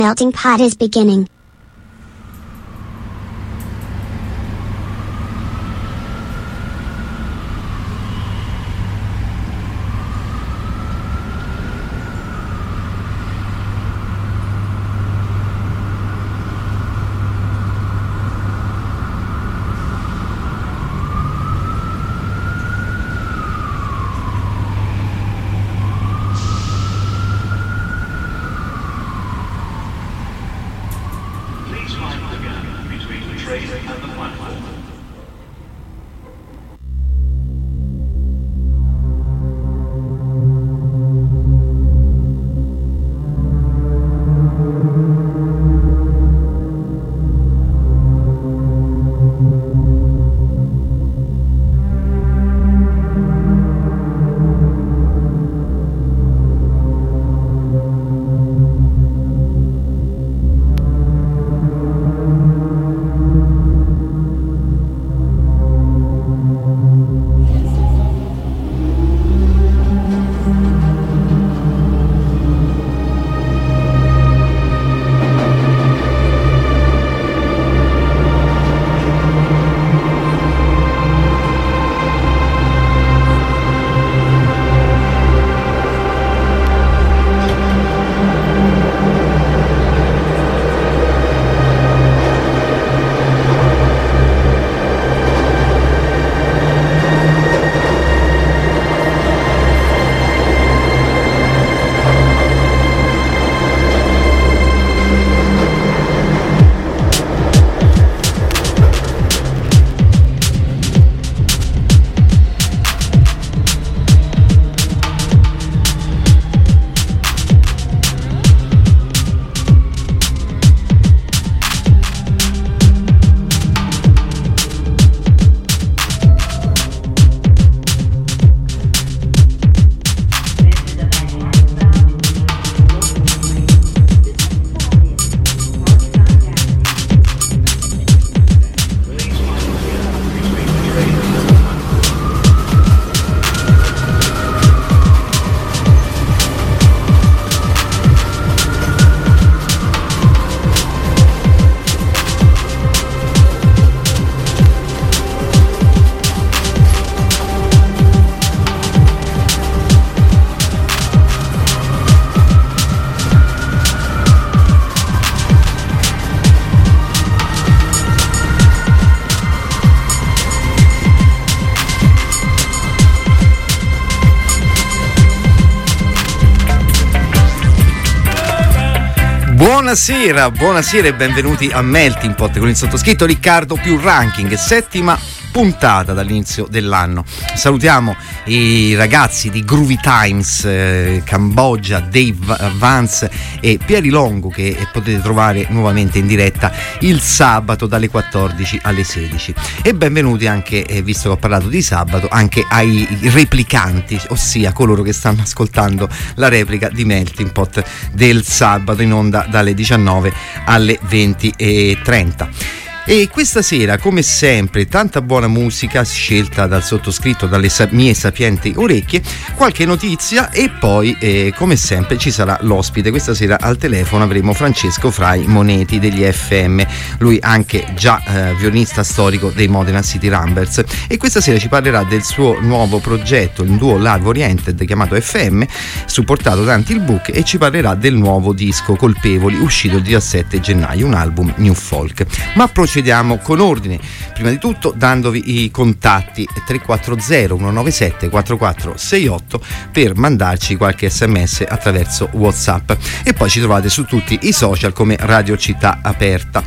Melting pot is beginning. Buonasera e benvenuti a Melting Pot con il sottoscritto Riccardo più Ranking, settima puntata dall'inizio dell'anno. Salutiamo i ragazzi di Groovy Times Cambogia, Dave Vance e Pieri Longo, che potete trovare nuovamente in diretta il sabato dalle 14 alle 16. E benvenuti anche, visto che ho parlato di sabato, anche ai replicanti, ossia coloro che stanno ascoltando la replica di Melting Pot del sabato in onda dalle 19 alle 20:30. E questa sera, come sempre, tanta buona musica scelta dal sottoscritto, dalle mie sapienti orecchie, qualche notizia e poi, come sempre, ci sarà l'ospite. Questa sera al telefono avremo Francesco Frai Moneti degli FM, lui anche già violinista storico dei Modena City Rumbers, e questa sera ci parlerà del suo nuovo progetto, il duo Live Oriented chiamato FM, supportato da Until Book, e ci parlerà del nuovo disco Colpevoli, uscito il 17 gennaio, un album new folk. Ma procediamo con ordine, prima di tutto dandovi i contatti 340 197 4468 per mandarci qualche sms attraverso WhatsApp, e poi ci trovate su tutti i social come Radio Città Aperta,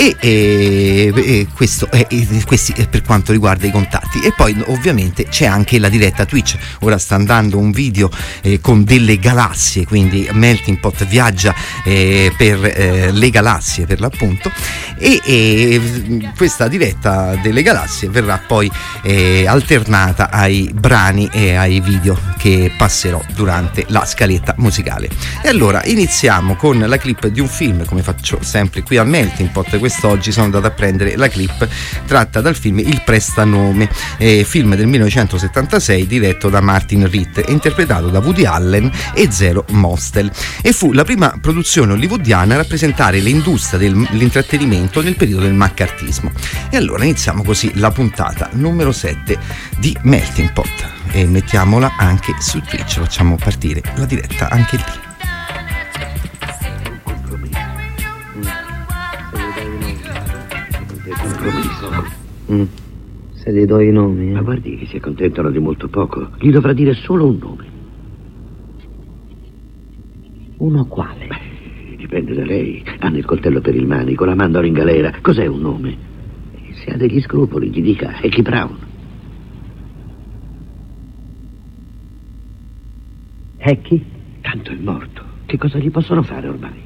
e questo è per quanto riguarda i contatti. E poi ovviamente c'è anche la diretta Twitch. Ora sta andando un video con delle galassie, quindi Melting Pot viaggia per le galassie per l'appunto, e e questa diretta delle galassie verrà poi alternata ai brani e ai video che passerò durante la scaletta musicale. E allora iniziamo con la clip di un film, come faccio sempre qui a Melting Pot. Quest'oggi sono andato a prendere la clip tratta dal film Il Prestanome, film del 1976 diretto da Martin Ritt e interpretato da Woody Allen e Zero Mostel, e fu la prima produzione hollywoodiana a rappresentare l'industria dell'intrattenimento nel periodo del maccartismo. E allora iniziamo così la puntata numero 7 di Melting Pot e mettiamola anche su Twitch, facciamo partire la diretta anche lì. Se gli do i nomi, Ma guardi che si accontentano di molto poco. Gli dovrà dire solo un nome. Uno quale? Dipende da lei. Hanno il coltello per il manico, la mandano in galera. Cos'è un nome? Se ha degli scrupoli, gli dica Heckie Brown. Heckie? Tanto è morto. Che cosa gli possono fare ormai?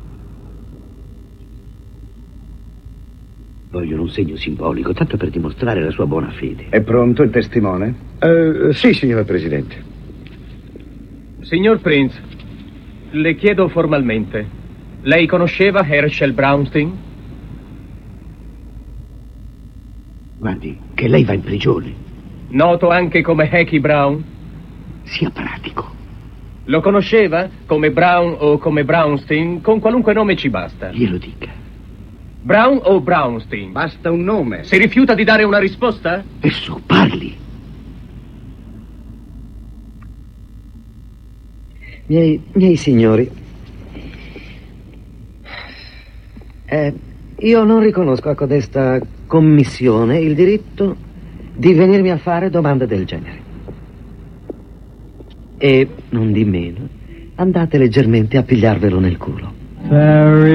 Vogliono un segno simbolico, tanto per dimostrare la sua buona fede. È pronto il testimone? Sì, signor Presidente. Signor Prince, le chiedo formalmente, lei conosceva Herschel Brownstein? Guardi, che lei va in prigione. Noto anche come Heckie Brown? Sia pratico. Lo conosceva? Come Brown o come Brownstein? Con qualunque nome ci basta. Glielo dica. Brown o Brownstein? Basta un nome. Si rifiuta di dare una risposta? E su, parli. Miei signori, io non riconosco a codesta commissione il diritto di venirmi a fare domande del genere. E, non di meno, andate leggermente a pigliarvelo nel culo.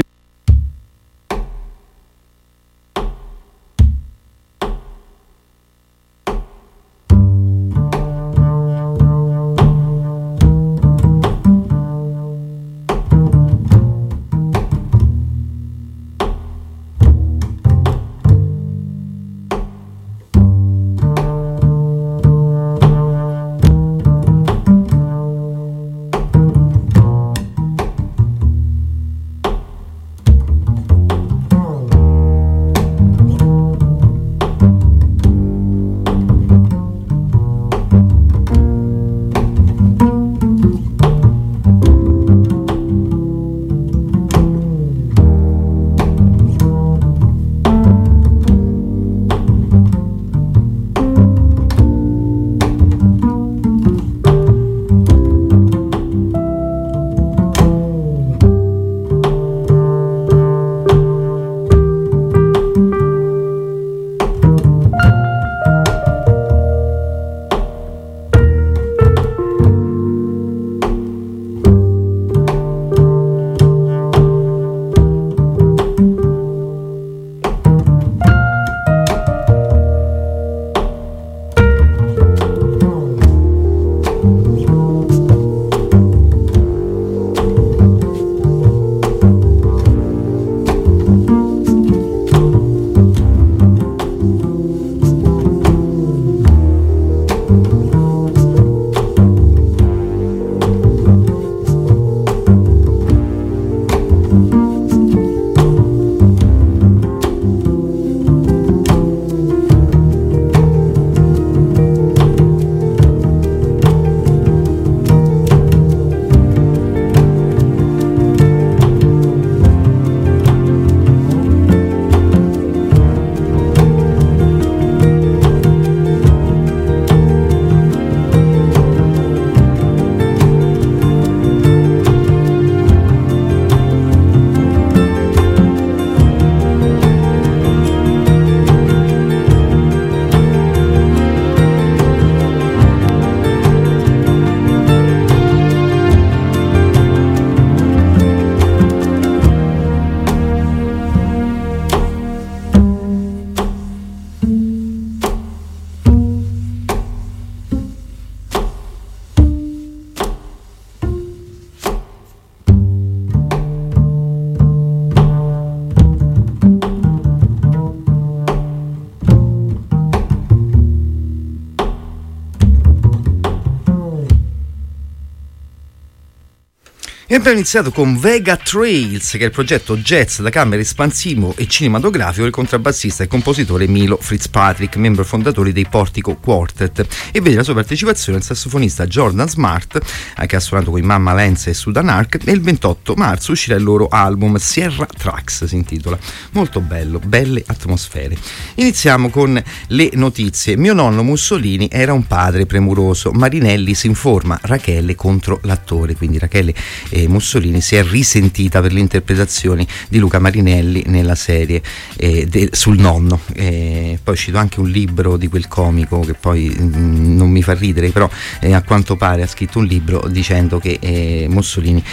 E abbiamo iniziato con Vega Trails, che è il progetto jazz da camera espansivo e cinematografico del contrabbassista e compositore Milo Fitzpatrick, membro fondatore dei Portico Quartet, e vede la sua partecipazione il sassofonista Jordan Smart, che ha suonato con i Mamma Lenz e Sudan Ark, e il 28 marzo uscirà il loro album Sierra Tracks, si intitola. Molto bello, belle atmosfere. Iniziamo con le notizie. Mio nonno Mussolini era un padre premuroso. Marinelli si informa, Rachele contro l'attore, quindi Rachele Mussolini si è risentita per le interpretazioni di Luca Marinelli nella serie sul nonno. Poi cito anche un libro di quel comico che poi non mi fa ridere, però a quanto pare ha scritto un libro dicendo che Mussolini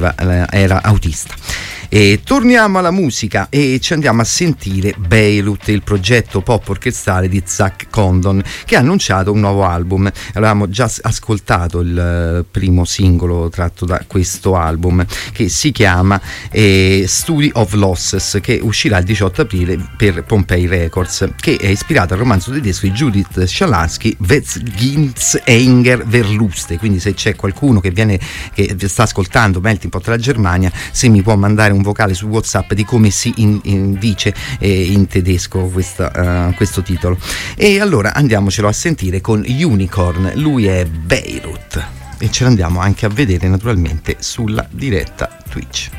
era autista. E torniamo alla musica e ci andiamo a sentire Beirut, il progetto pop orchestrale di Zach Condon, che ha annunciato un nuovo album. Avevamo già ascoltato il primo singolo tratto da questo album, che si chiama Study of Losses, che uscirà il 18 aprile per Pompei Records, che è ispirato al romanzo tedesco di Judith Schalansky, Wetzginsenger Verluste. Quindi se c'è qualcuno che sta ascoltando Melting Pot dalla Germania, se mi può mandare un vocale su WhatsApp di come si dice in tedesco questo titolo. E allora andiamocelo a sentire con Unicorn. Lui è Beirut e ce l'andiamo anche a vedere naturalmente sulla diretta Twitch.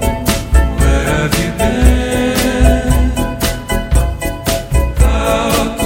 Where have you been?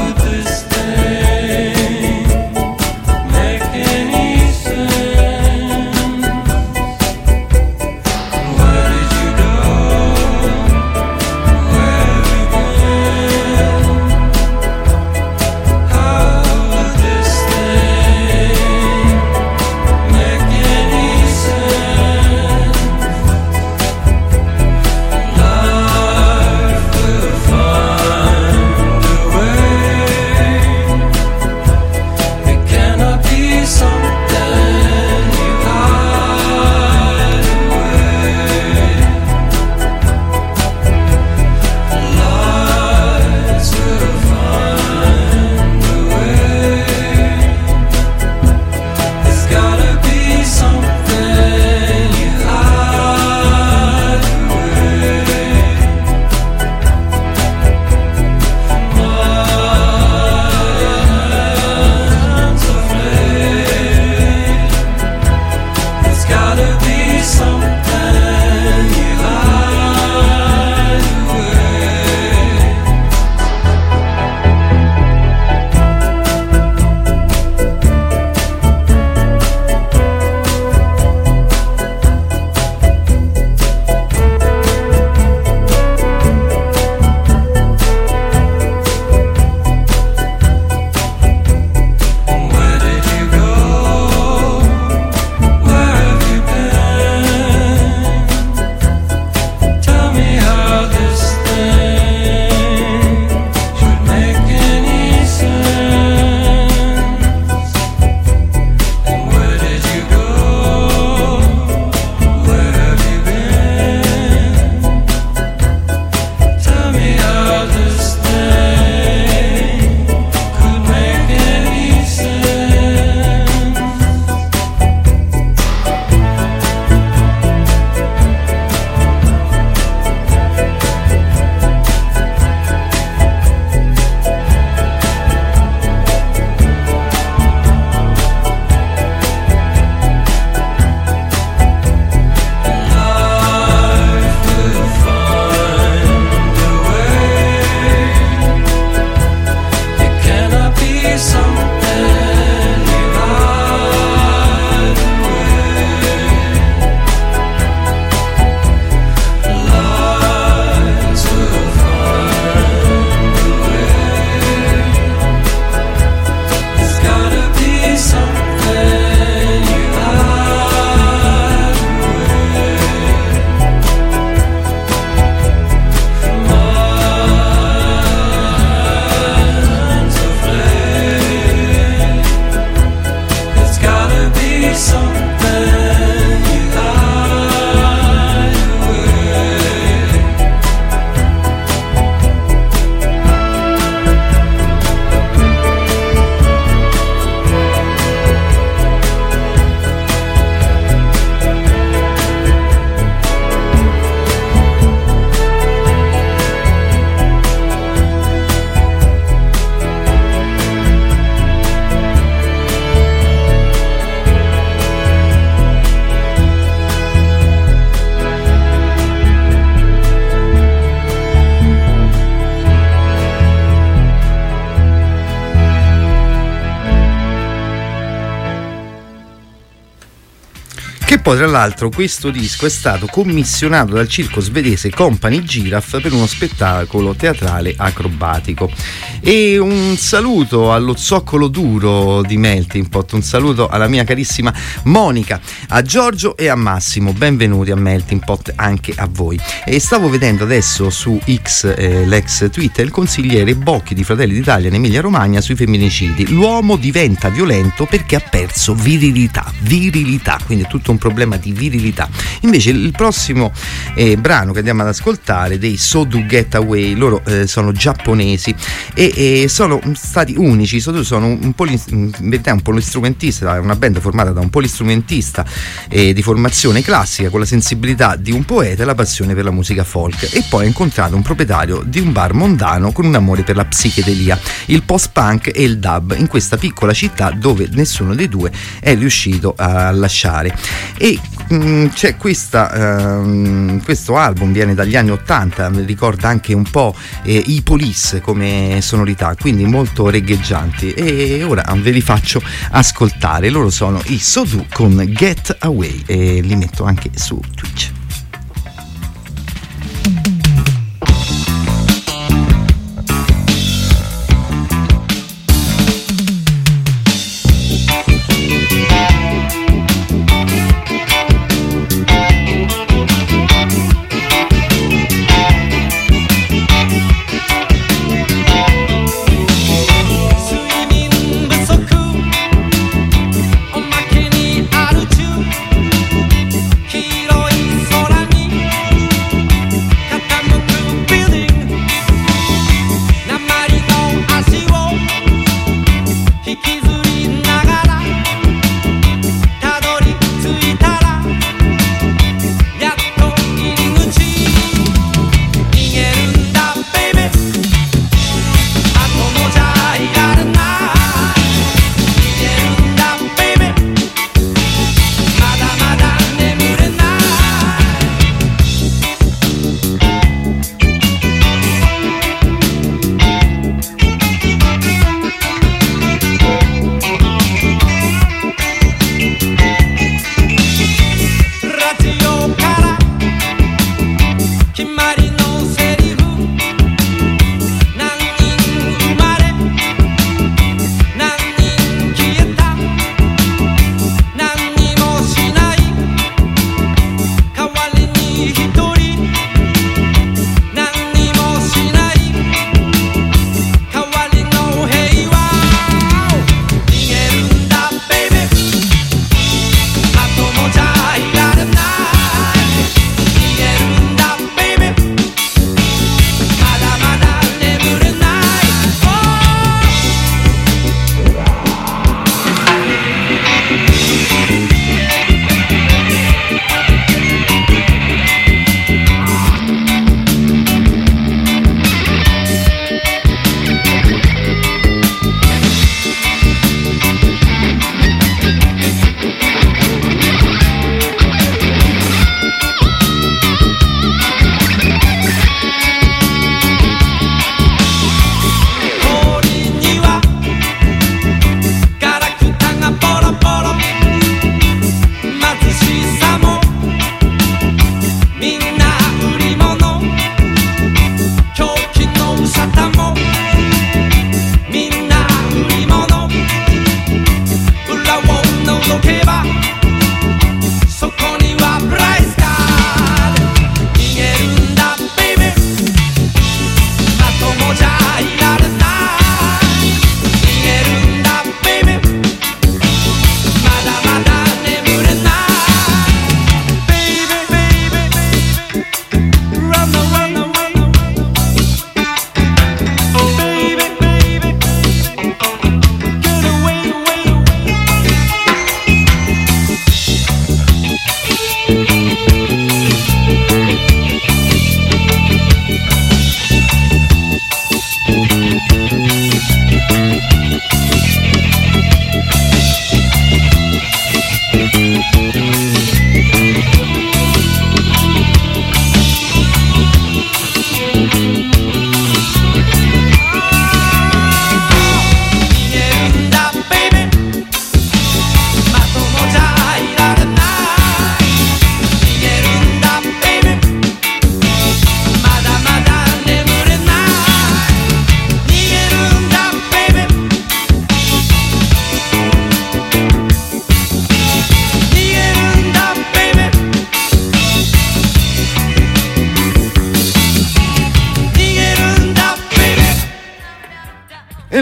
poi tra l'altro questo disco è stato commissionato dal circo svedese Company Giraffe per uno spettacolo teatrale acrobatico. E un saluto allo zoccolo duro di Melting Pot, un saluto alla mia carissima Monica, a Giorgio e a Massimo, benvenuti a Melting Pot anche a voi. E stavo vedendo adesso su X, l'ex Twitter, il consigliere Bocchi di Fratelli d'Italia in Emilia Romagna sui femminicidi: l'uomo diventa violento perché ha perso virilità, quindi è tutto un problema di virilità. Invece il prossimo brano che andiamo ad ascoltare, dei So Do Get Away, loro sono giapponesi e sono stati unici. Sono in verità un polistrumentista, una band formata da un polistrumentista di formazione classica con la sensibilità di un poeta e la passione per la musica folk, e poi ha incontrato un proprietario di un bar mondano con un amore per la psichedelia, il post-punk e il dub in questa piccola città dove nessuno dei due è riuscito a lasciare. E c'è questo album, viene dagli anni 80, ricorda anche un po' i Police come sonorità, quindi molto regheggianti, e ora ve li faccio ascoltare. Loro sono i So Do con Get Away e li metto anche su Twitch. So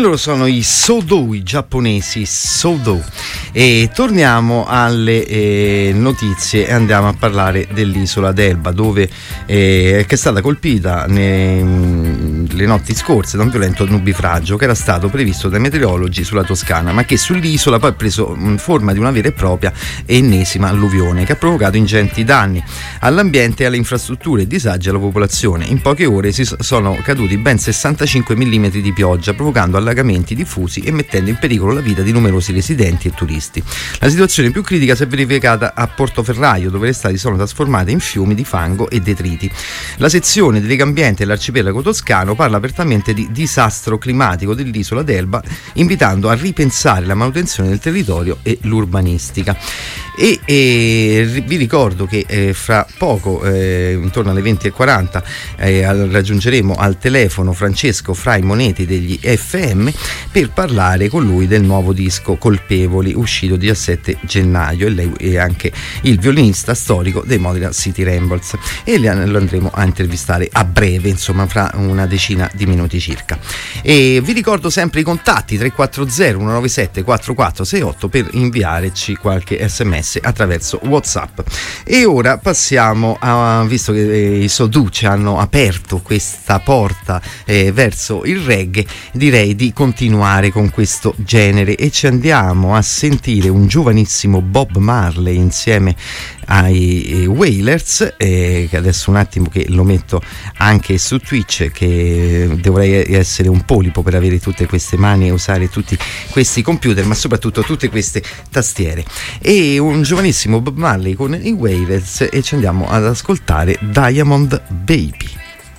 loro sono i Soudou, i giapponesi Soudou. E torniamo alle notizie e andiamo a parlare dell'isola d'Elba, dove che è stata colpita le notti scorse da un violento nubifragio che era stato previsto dai meteorologi sulla Toscana, ma che sull'isola poi ha preso forma di una vera e propria ennesima alluvione che ha provocato ingenti danni all'ambiente e alle infrastrutture e disagi alla popolazione. In poche ore sono caduti ben 65 mm di pioggia, provocando allagamenti diffusi e mettendo in pericolo la vita di numerosi residenti e turisti. La situazione più critica si è verificata a Portoferraio, dove le strade sono trasformate in fiumi di fango e detriti. La sezione di Legambiente dell'arcipelago toscano parla apertamente di disastro climatico dell'isola d'Elba, invitando a ripensare la manutenzione del territorio e l'urbanistica. E vi ricordo che fra poco, intorno alle 20:40, raggiungeremo al telefono Francesco Frai Moneti degli FM per parlare con lui del nuovo disco Colpevoli, uscito il 17 gennaio, e lei è anche il violinista storico dei Modena City Rambles, e lo andremo a intervistare a breve, insomma fra una decina di minuti circa. E vi ricordo sempre i contatti: 340 197 4468 per inviarci qualche sms attraverso WhatsApp. E ora passiamo visto che i Soudou ci hanno aperto questa porta verso il reggae, direi di continuare con questo genere e ci andiamo a sentire un giovanissimo Bob Marley insieme ai Wailers, che adesso un attimo che lo metto anche su Twitch, che dovrei essere un polipo per avere tutte queste mani e usare tutti questi computer, ma soprattutto tutte queste tastiere. E un giovanissimo Bob Marley con i Wailers, e ci andiamo ad ascoltare Diamond Baby.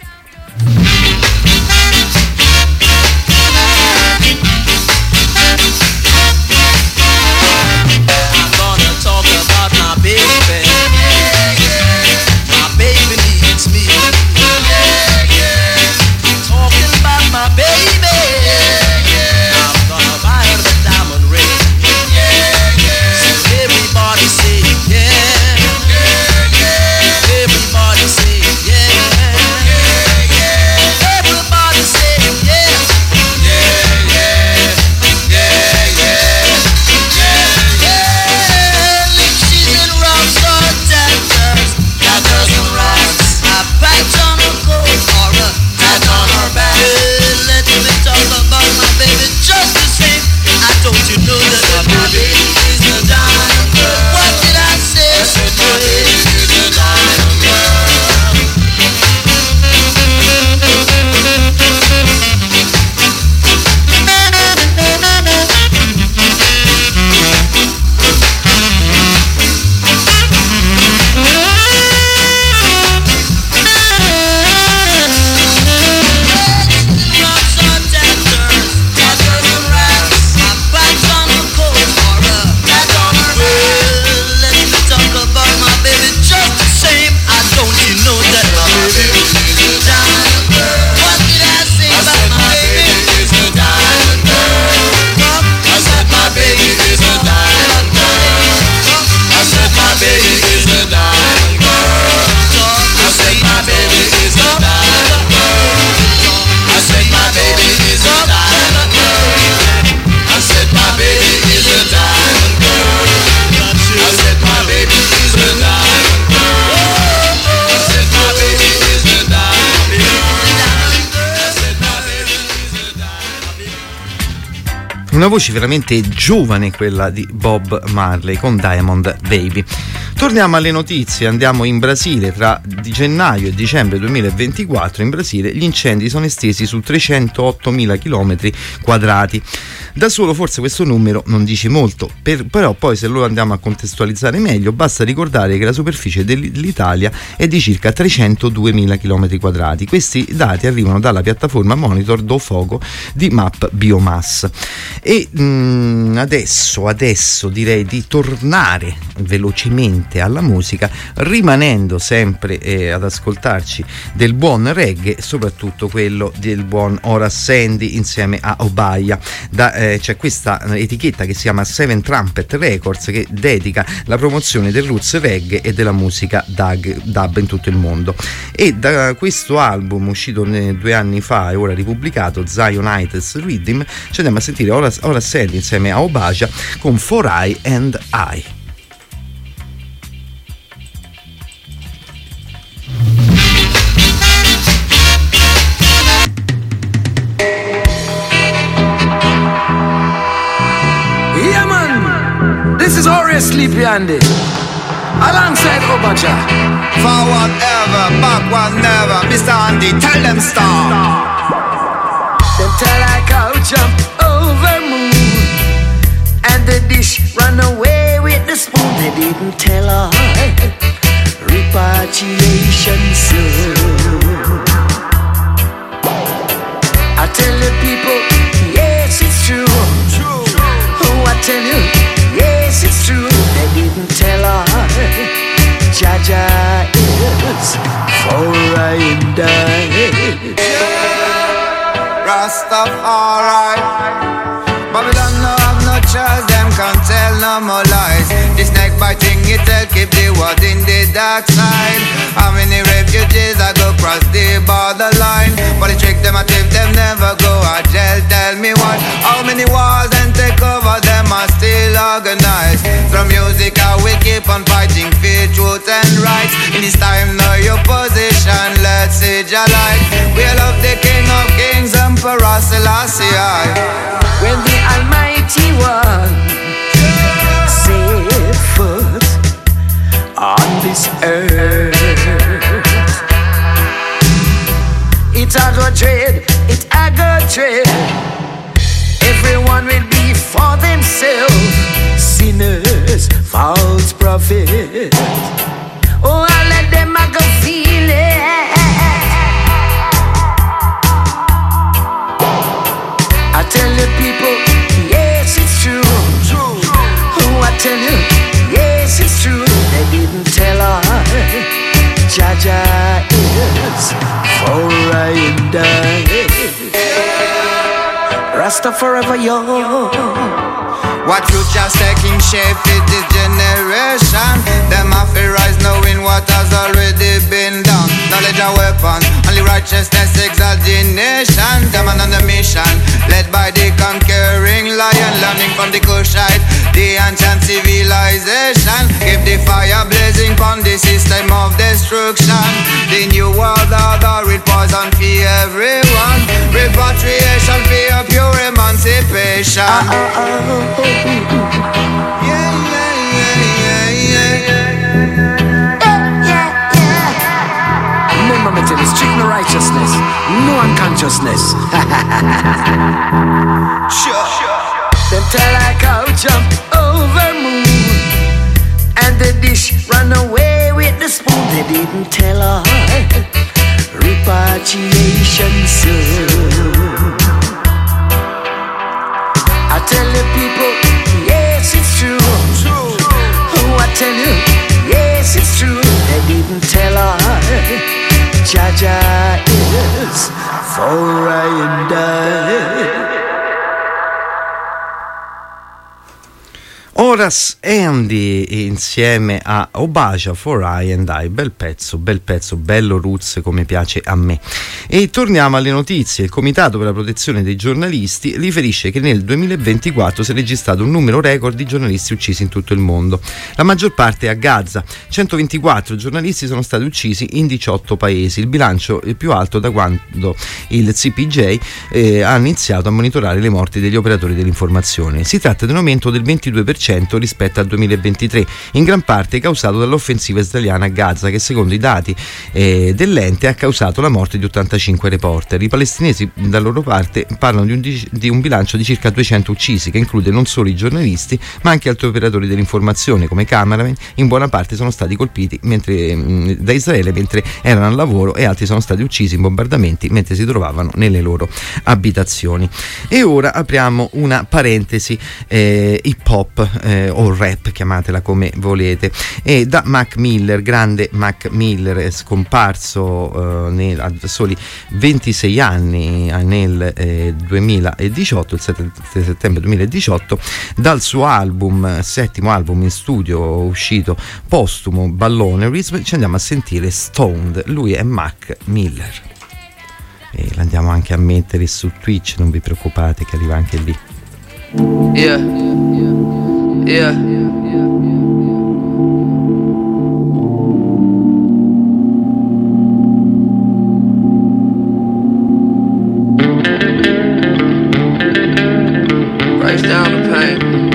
Una voce veramente giovane quella di Bob Marley con Diamond Baby. Torniamo alle notizie, andiamo in Brasile. Tra gennaio e dicembre 2024 in Brasile gli incendi sono estesi su 308.000 km quadrati. Da solo forse questo numero non dice molto, però poi se lo andiamo a contestualizzare meglio basta ricordare che la superficie dell'Italia è di circa 302.000 km quadrati. Questi dati arrivano dalla piattaforma Monitor do Fogo di Map Biomass. E adesso direi di tornare velocemente alla musica, rimanendo sempre ad ascoltarci del buon reggae, soprattutto quello del buon Horace Sandy insieme a Obaya. Da c'è questa etichetta che si chiama Seven Trumpet Records, che dedica la promozione del roots reggae e della musica dub in tutto il mondo. E da questo album uscito 2 anni fa e ora ripubblicato, Zionites Rhythm, ci andiamo a sentire ora Sandy insieme a Obasha con For I and I. Yeah man, this is Horace Sleepy Andy alongside Obasha. Forward ever, backward never, Mr. Andy, tell them stop. Them tell I cow jump over moon, and the dish run away with the spoon. They didn't tell her repatriation soon. I tell the people, yes it's true. Oh, I tell you, yes it's true. They didn't tell her Jaja is for I and I. Rastafari, Babylon no have no choice, them can't tell no more lies. This neck biting it tell keep the world in the dark side. How many refugees I go cross the borderline? But the trick them a tip them never go a jail. Tell me what? How many wars and take over them are still organized? Through music how we keep on fighting for truth and rights. In this time know your position, let's see your light. We love the King of Kings, Emperor Selassie I. When the Almighty One set foot on this earth, it a go dread, it a go dread. Everyone will be for themselves, sinners, false prophets. Oh, I let them a go feel it. I tell the people, yes it's true. Oh, I tell you, yes it's true. They didn't tell her Jaja is for I and I. Rasta forever young. What future's taking shape in this generation? Them have to rise knowing what has already been done. Knowledge a weapon, only righteousness exalts the nation. Them on a mission, led by the conquering lion. Learning from the Kushite, the ancient civilization. Keep the fire blazing upon the system of destruction. The new world order, it poison for everyone. Repatriation for a pure emancipation. Remember me, tell strict no righteousness, no unconsciousness. Sure. Them tell I cow jump over moon, and the dish run away with the spoon. They didn't tell her repatriation soon. I tell the people, yes it's true. Oh, I tell you, yes it's true. They didn't tell her Jaja is for I and I. Horace Andy insieme a Obasha, For I and I. Bel pezzo, bello roots come piace a me. E torniamo alle notizie. Il Comitato per la protezione dei giornalisti riferisce che nel 2024 si è registrato un numero record di giornalisti uccisi in tutto il mondo. La maggior parte a Gaza. 124 giornalisti sono stati uccisi in 18 paesi. Il bilancio è più alto da quando il CPJ ha iniziato a monitorare le morti degli operatori dell'informazione. Si tratta di un aumento del 22% rispetto al 2023, in gran parte causato dall'offensiva israeliana a Gaza, che secondo i dati dell'ente ha causato la morte di 85 reporter. I palestinesi da loro parte parlano di un bilancio di circa 200 uccisi, che include non solo i giornalisti ma anche altri operatori dell'informazione come cameraman. In buona parte sono stati colpiti da Israele mentre erano al lavoro, e altri sono stati uccisi in bombardamenti mentre si trovavano nelle loro abitazioni. E ora apriamo una parentesi hip hop. o rap, chiamatela come volete. E da Mac Miller, grande Mac Miller, è scomparso a soli 26 anni nel 2018, il 7 settembre 2018, dal suo album, settimo album in studio uscito postumo, Ballonerism. Ci andiamo a sentire Stoned. Lui è Mac Miller e l'andiamo anche a mettere su Twitch, non vi preoccupate che arriva anche lì. Breaks down the pain.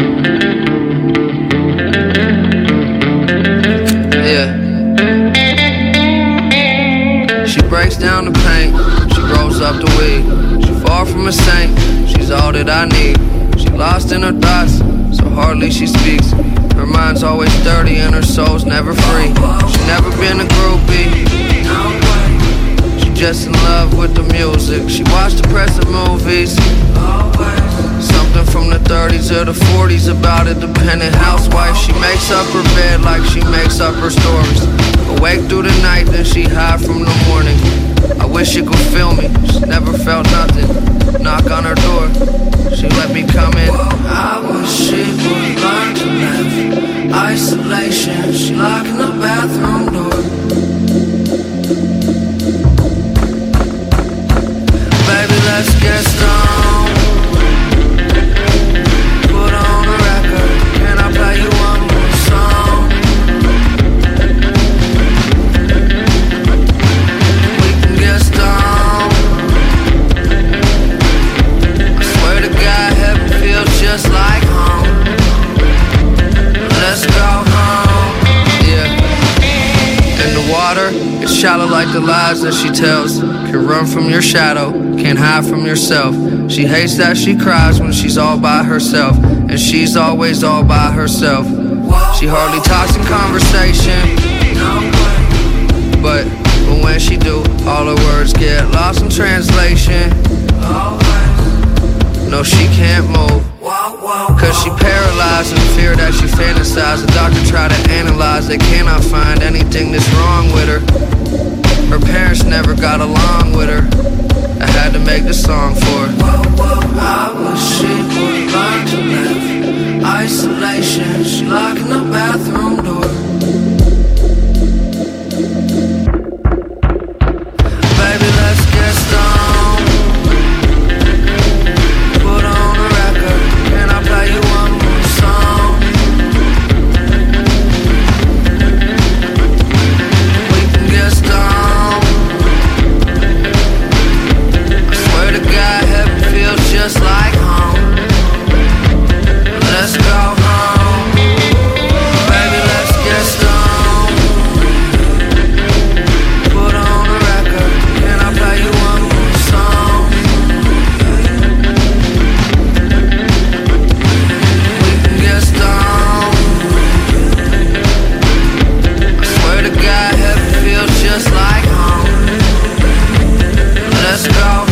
She breaks down the pain. She rolls up the weed. She far from a saint. She's all that I need. She lost in her thoughts, so hardly she speaks. Her mind's always dirty and her soul's never free. She's never been a groupie. She just in love with the music. She watched depressive movies. Something from the 30s or the 40s about a dependent housewife. She makes up her bed like she makes up her stories. Awake through the night, then she high from the morning. I wish she could feel me, she never felt nothing. Knock on her door, she let me come in. I wish she would learn to live isolation. She locking the bathroom door. Baby, let's get stoned. Put on a record, and I'll play you one more song. We can get stoned. I swear to God, heaven feels just like home. Let's go home. Yeah. And the water is shallow like the lies that she tells. Can run from your shadow, can't hide from yourself. She hates that she cries when she's all by herself, and she's always all by herself. She hardly talks in conversation, but when she do, all her words get lost in translation. No, she can't move, cause she paralyzed in fear that she fantasized. The doctor tried to analyze, they cannot find anything that's wrong with her. Her parents never got along with her. I had to make this song for her. I wish she would learn to live isolation. She locking the bathroom door. Baby, let's get stoned. Put on a record, and I'll play you one more song. We can get stoned. Just like home. Let's go home. Baby, let's get stoned. Put on a record, and I'll play you one more song. We can get stoned. I swear to God, heaven feels just like home. Let's go home.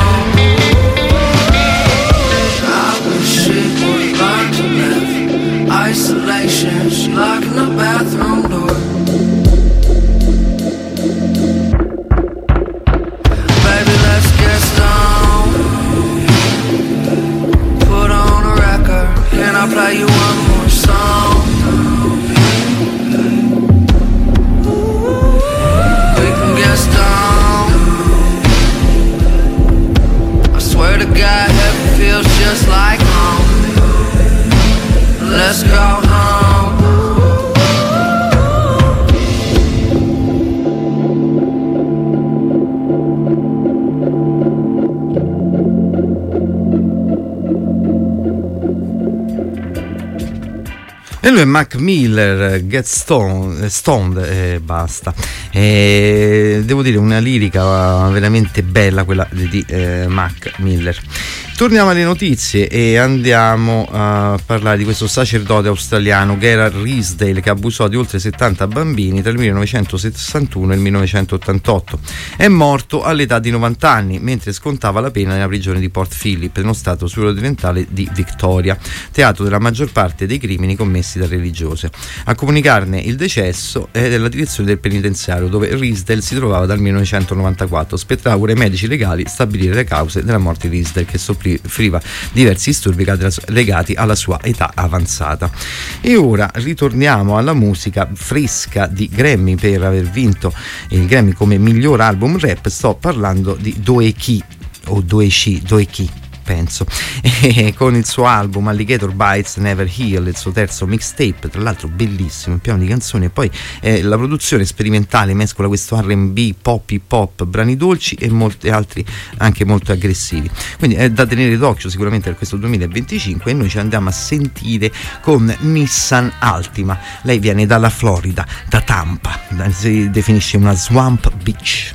Isolation, she locking the bathroom door. Baby, let's get stoned. Put on a record, and I'll play you one more song. We can get stoned. I swear to God, heaven feels just like home. Let's go home. E lui è Mac Miller, Get Stoned e basta. Devo dire una lirica veramente bella quella di Mac Miller. Torniamo alle notizie e andiamo a parlare di questo sacerdote australiano Gerard Riesdale, che abusò di oltre 70 bambini tra il 1961 e il 1988. È morto all'età di 90 anni mentre scontava la pena nella prigione di Port Phillip, nello stato sud-orientale di Victoria, teatro della maggior parte dei crimini commessi da religiose. A comunicarne il decesso è della direzione del penitenziario, dove Riesdale si trovava dal 1994. Spetterà ora ai medici legali stabilire le cause della morte di Riesdale, che soffriva diversi disturbi legati alla sua età avanzata. E ora ritorniamo alla musica fresca di Grammy per aver vinto il Grammy come miglior album rap. Sto parlando di Doechii o Doechii penso, e con il suo album Alligator Bites Never Heal, il suo terzo mixtape, tra l'altro bellissimo, pieno di canzoni, e poi la produzione sperimentale mescola questo R&B, pop, hip hop, brani dolci e molti altri anche molto aggressivi, quindi è da tenere d'occhio sicuramente per questo 2025. E noi ci andiamo a sentire con Nissan Altima. Lei viene dalla Florida, da Tampa, si definisce una swamp beach.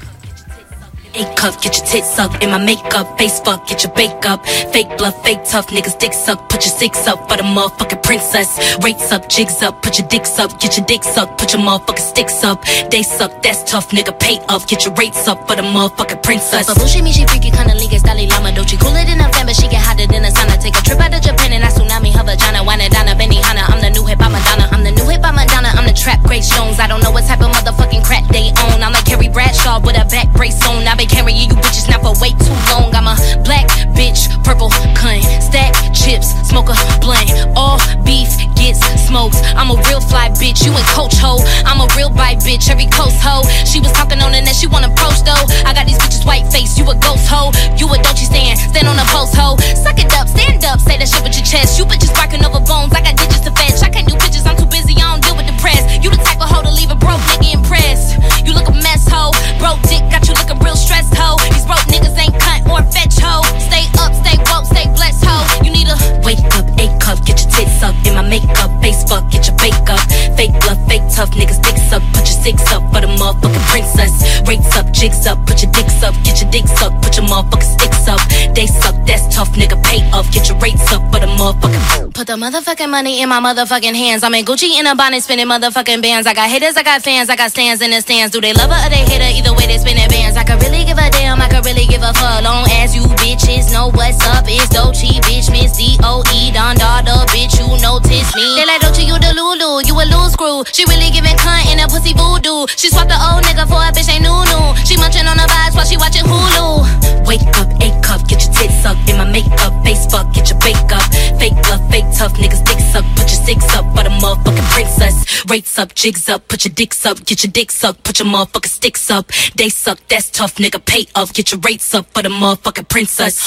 A-cup, get your tits up in my makeup, face fuck, get your bake up, fake bluff, fake tough, niggas dicks up, put your six up for the motherfucking princess, rates up, jigs up, put your dicks up, get your dick sucked, put your motherfucking sticks up, they suck, that's tough, nigga, pay up, get your rates up for the motherfucking princess. But bullshit me, she freaky, kinda league, Dalai Lama, Dochi, cooler than a fan, but she get hotter than a sauna, take a trip out of Japan and I tsunami her vagina, wine it down a Benihana, I'm the new hip hop Madonna, I'm the new hip hop Madonna, I'm the trap Grace Jones, I don't know what type of motherfucking crack they own, I'm like Carrie Bradshaw with a back brace on, I've been carrying you bitches now for way too long. I'm a black bitch, purple cunt, stack chips, smoke a blunt, all beef gets smoked. I'm a real fly bitch, you ain't coach hoe. I'm a real bite bitch, every coast hoe. She was talking on the net, she wanna approach though. I got these bitches white face, you a ghost hoe. You a Dolce stand on a post hoe. Suck it up, stand up, say that shit with your chest. You bitches barking over bones, I got digits to fetch. I can't do bitches, I'm too busy, I don't deal with the press. You the type of hoe to leave a broke nigga impressed. You look a mess hoe, broke dick got you looking real stressed hoe. These broke niggas ain't cunt or fetch hoe. Stay up, stay woke, stay blessed hoe. You need a wake up, A-cup, get your tits up in my makeup, face fuck, get your bake up, fake bluff, fake tough, niggas dicks up, put your six up for the motherfucking princess. Rates up, jigs up, put your dicks up, get your dicks up, put your motherfucking sticks up. They suck, that's tough, nigga, pay up, get your rates up for the motherfucking. Put the motherfucking money in my motherfucking hands. I'm in Gucci in a bonnet, spinning motherfucking bands. I got haters, I got fans, I got stands in the stands. Do they love her or they hate her? Either way they spinning bands. I could really give a damn, I could really give a fuck. Long as you bitches know what's up. It's Dolce, bitch, Miss D-O-E, Don Dada, bitch, you notice me. They like Dolce, you the Lulu, you a loose screw. She really giving cunt in a pussy voodoo. She swapped the old nigga for a bitch ain't new. She munching on the vibes while she watching Hulu. Wake up, A-cup, get your tits up in my makeup, face fuck, get your bake up. Fake bluff, fake tough, niggas dicks up, put your six up for the motherfucking princess. Rates up, jigs up, put your dicks up, get your dicks up, put your motherfucking sticks up. They suck, that's tough, nigga, pay up, get your rates up for the motherfucking princess.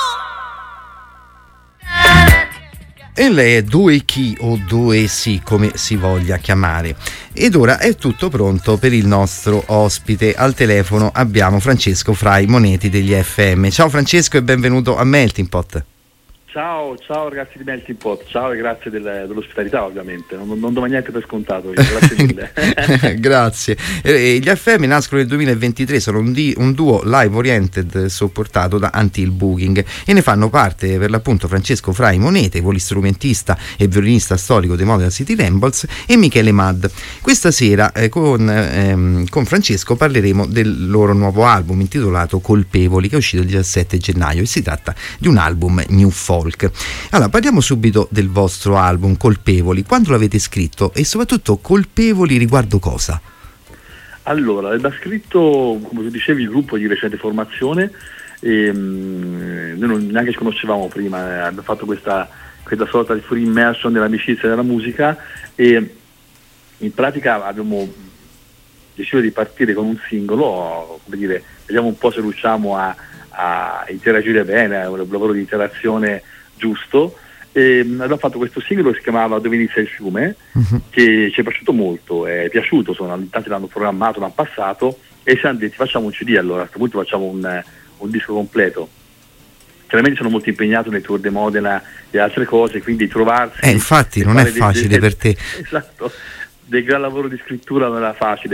E lei è Doechii o Doechii, come si voglia chiamare. Ed ora è tutto pronto per il nostro ospite. Al telefono abbiamo Francesco Frai Moneti degli FM. Ciao Francesco e benvenuto a Melting Pot. Ciao ragazzi di Melting Pot, ciao e grazie dell'ospitalità ovviamente, non do mai niente per scontato, grazie mille. Grazie. Gli FM nascono nel 2023, sono un duo live oriented supportato da Until Booking e ne fanno parte per l'appunto Francesco Frai Monete, polistrumentista e violinista storico dei Modern City Rambles, e Michele Mad. Questa sera con Francesco parleremo del loro nuovo album intitolato Colpevoli, che è uscito il 17 gennaio e si tratta di un album new folk. Allora, parliamo subito del vostro album Colpevoli. Quando l'avete scritto e soprattutto colpevoli riguardo cosa? Allora, l'ha scritto, come tu dicevi, il gruppo di recente formazione, e noi non neanche ci conoscevamo prima, abbiamo fatto questa sorta di free immersion dell'amicizia e della musica, e in pratica abbiamo deciso di partire con un singolo, come dire, vediamo un po' se riusciamo a interagire bene, un lavoro di interazione giusto, e abbiamo fatto questo singolo che si chiamava Dove inizia il fiume, che ci è piaciuto molto, è piaciuto, tanti l'hanno programmato, l'hanno passato e siamo detti facciamo un CD, allora a questo punto facciamo un disco completo. Chiaramente sono molto impegnato nei tour di Modena e altre cose, quindi trovarsi infatti non è facile per te. Esatto, del gran lavoro di scrittura non era facile,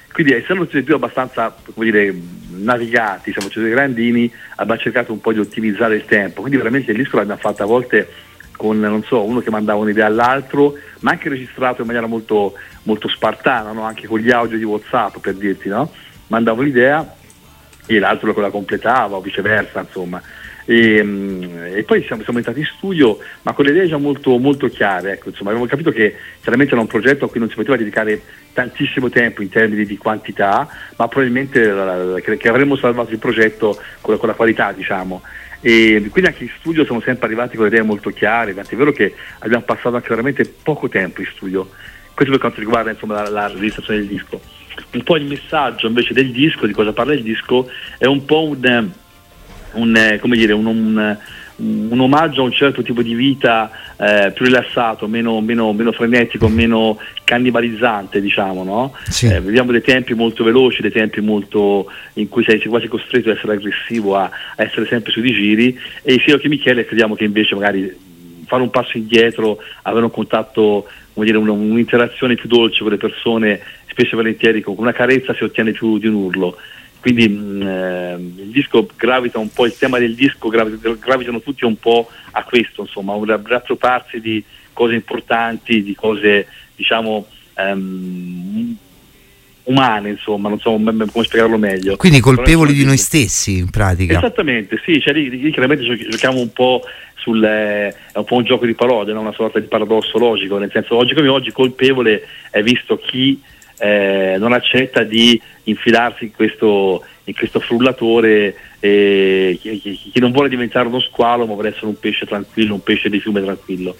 Quindi essendo tutti e due abbastanza, come dire, navigati, siamo tutti due grandini, abbiamo cercato un po' di ottimizzare il tempo, quindi veramente il disco l'abbiamo fatto a volte con, non so, uno che mandava un'idea all'altro, ma anche registrato in maniera molto, molto spartana, no? Anche con gli audio di WhatsApp, per dirti, no? Mandavo l'idea e l'altro la completava o viceversa, insomma. E poi siamo entrati in studio, ma con le idee già molto, molto chiare, ecco, insomma, abbiamo capito che chiaramente era un progetto a cui non si poteva dedicare tantissimo tempo in termini di quantità, ma probabilmente che avremmo salvato il progetto con la qualità, diciamo. E quindi anche in studio siamo sempre arrivati con le idee molto chiare, tant'è vero che abbiamo passato anche veramente poco tempo in studio. Questo per quanto riguarda, insomma, la registrazione del disco. Un po' il messaggio invece del disco, di cosa parla il disco, è un po' un omaggio a un certo tipo di vita più rilassato, meno frenetico, meno cannibalizzante, diciamo, no? Sì. Viviamo dei tempi molto veloci, dei tempi molto in cui sei quasi costretto ad essere aggressivo, a essere sempre sui giri, e sia io che Michele crediamo che invece magari fare un passo indietro, avere un contatto, come dire, un'interazione più dolce con le persone, spesso e volentieri con una carezza si ottiene più di un urlo. Quindi il disco gravita un po', il tema del disco gravitano tutti un po' a questo, insomma, un rattroparsi di cose importanti, di cose, diciamo, umane, insomma, non so come spiegarlo meglio. Quindi colpevoli di noi stessi, in pratica. Esattamente, sì, cioè lì chiaramente giochiamo un po' è un po' un gioco di parole, no? Una sorta di paradosso logico, nel senso, oggi come oggi colpevole è visto chi non accetta di infilarsi in questo frullatore, chi non vuole diventare uno squalo ma vuole essere un pesce tranquillo, un pesce di fiume tranquillo.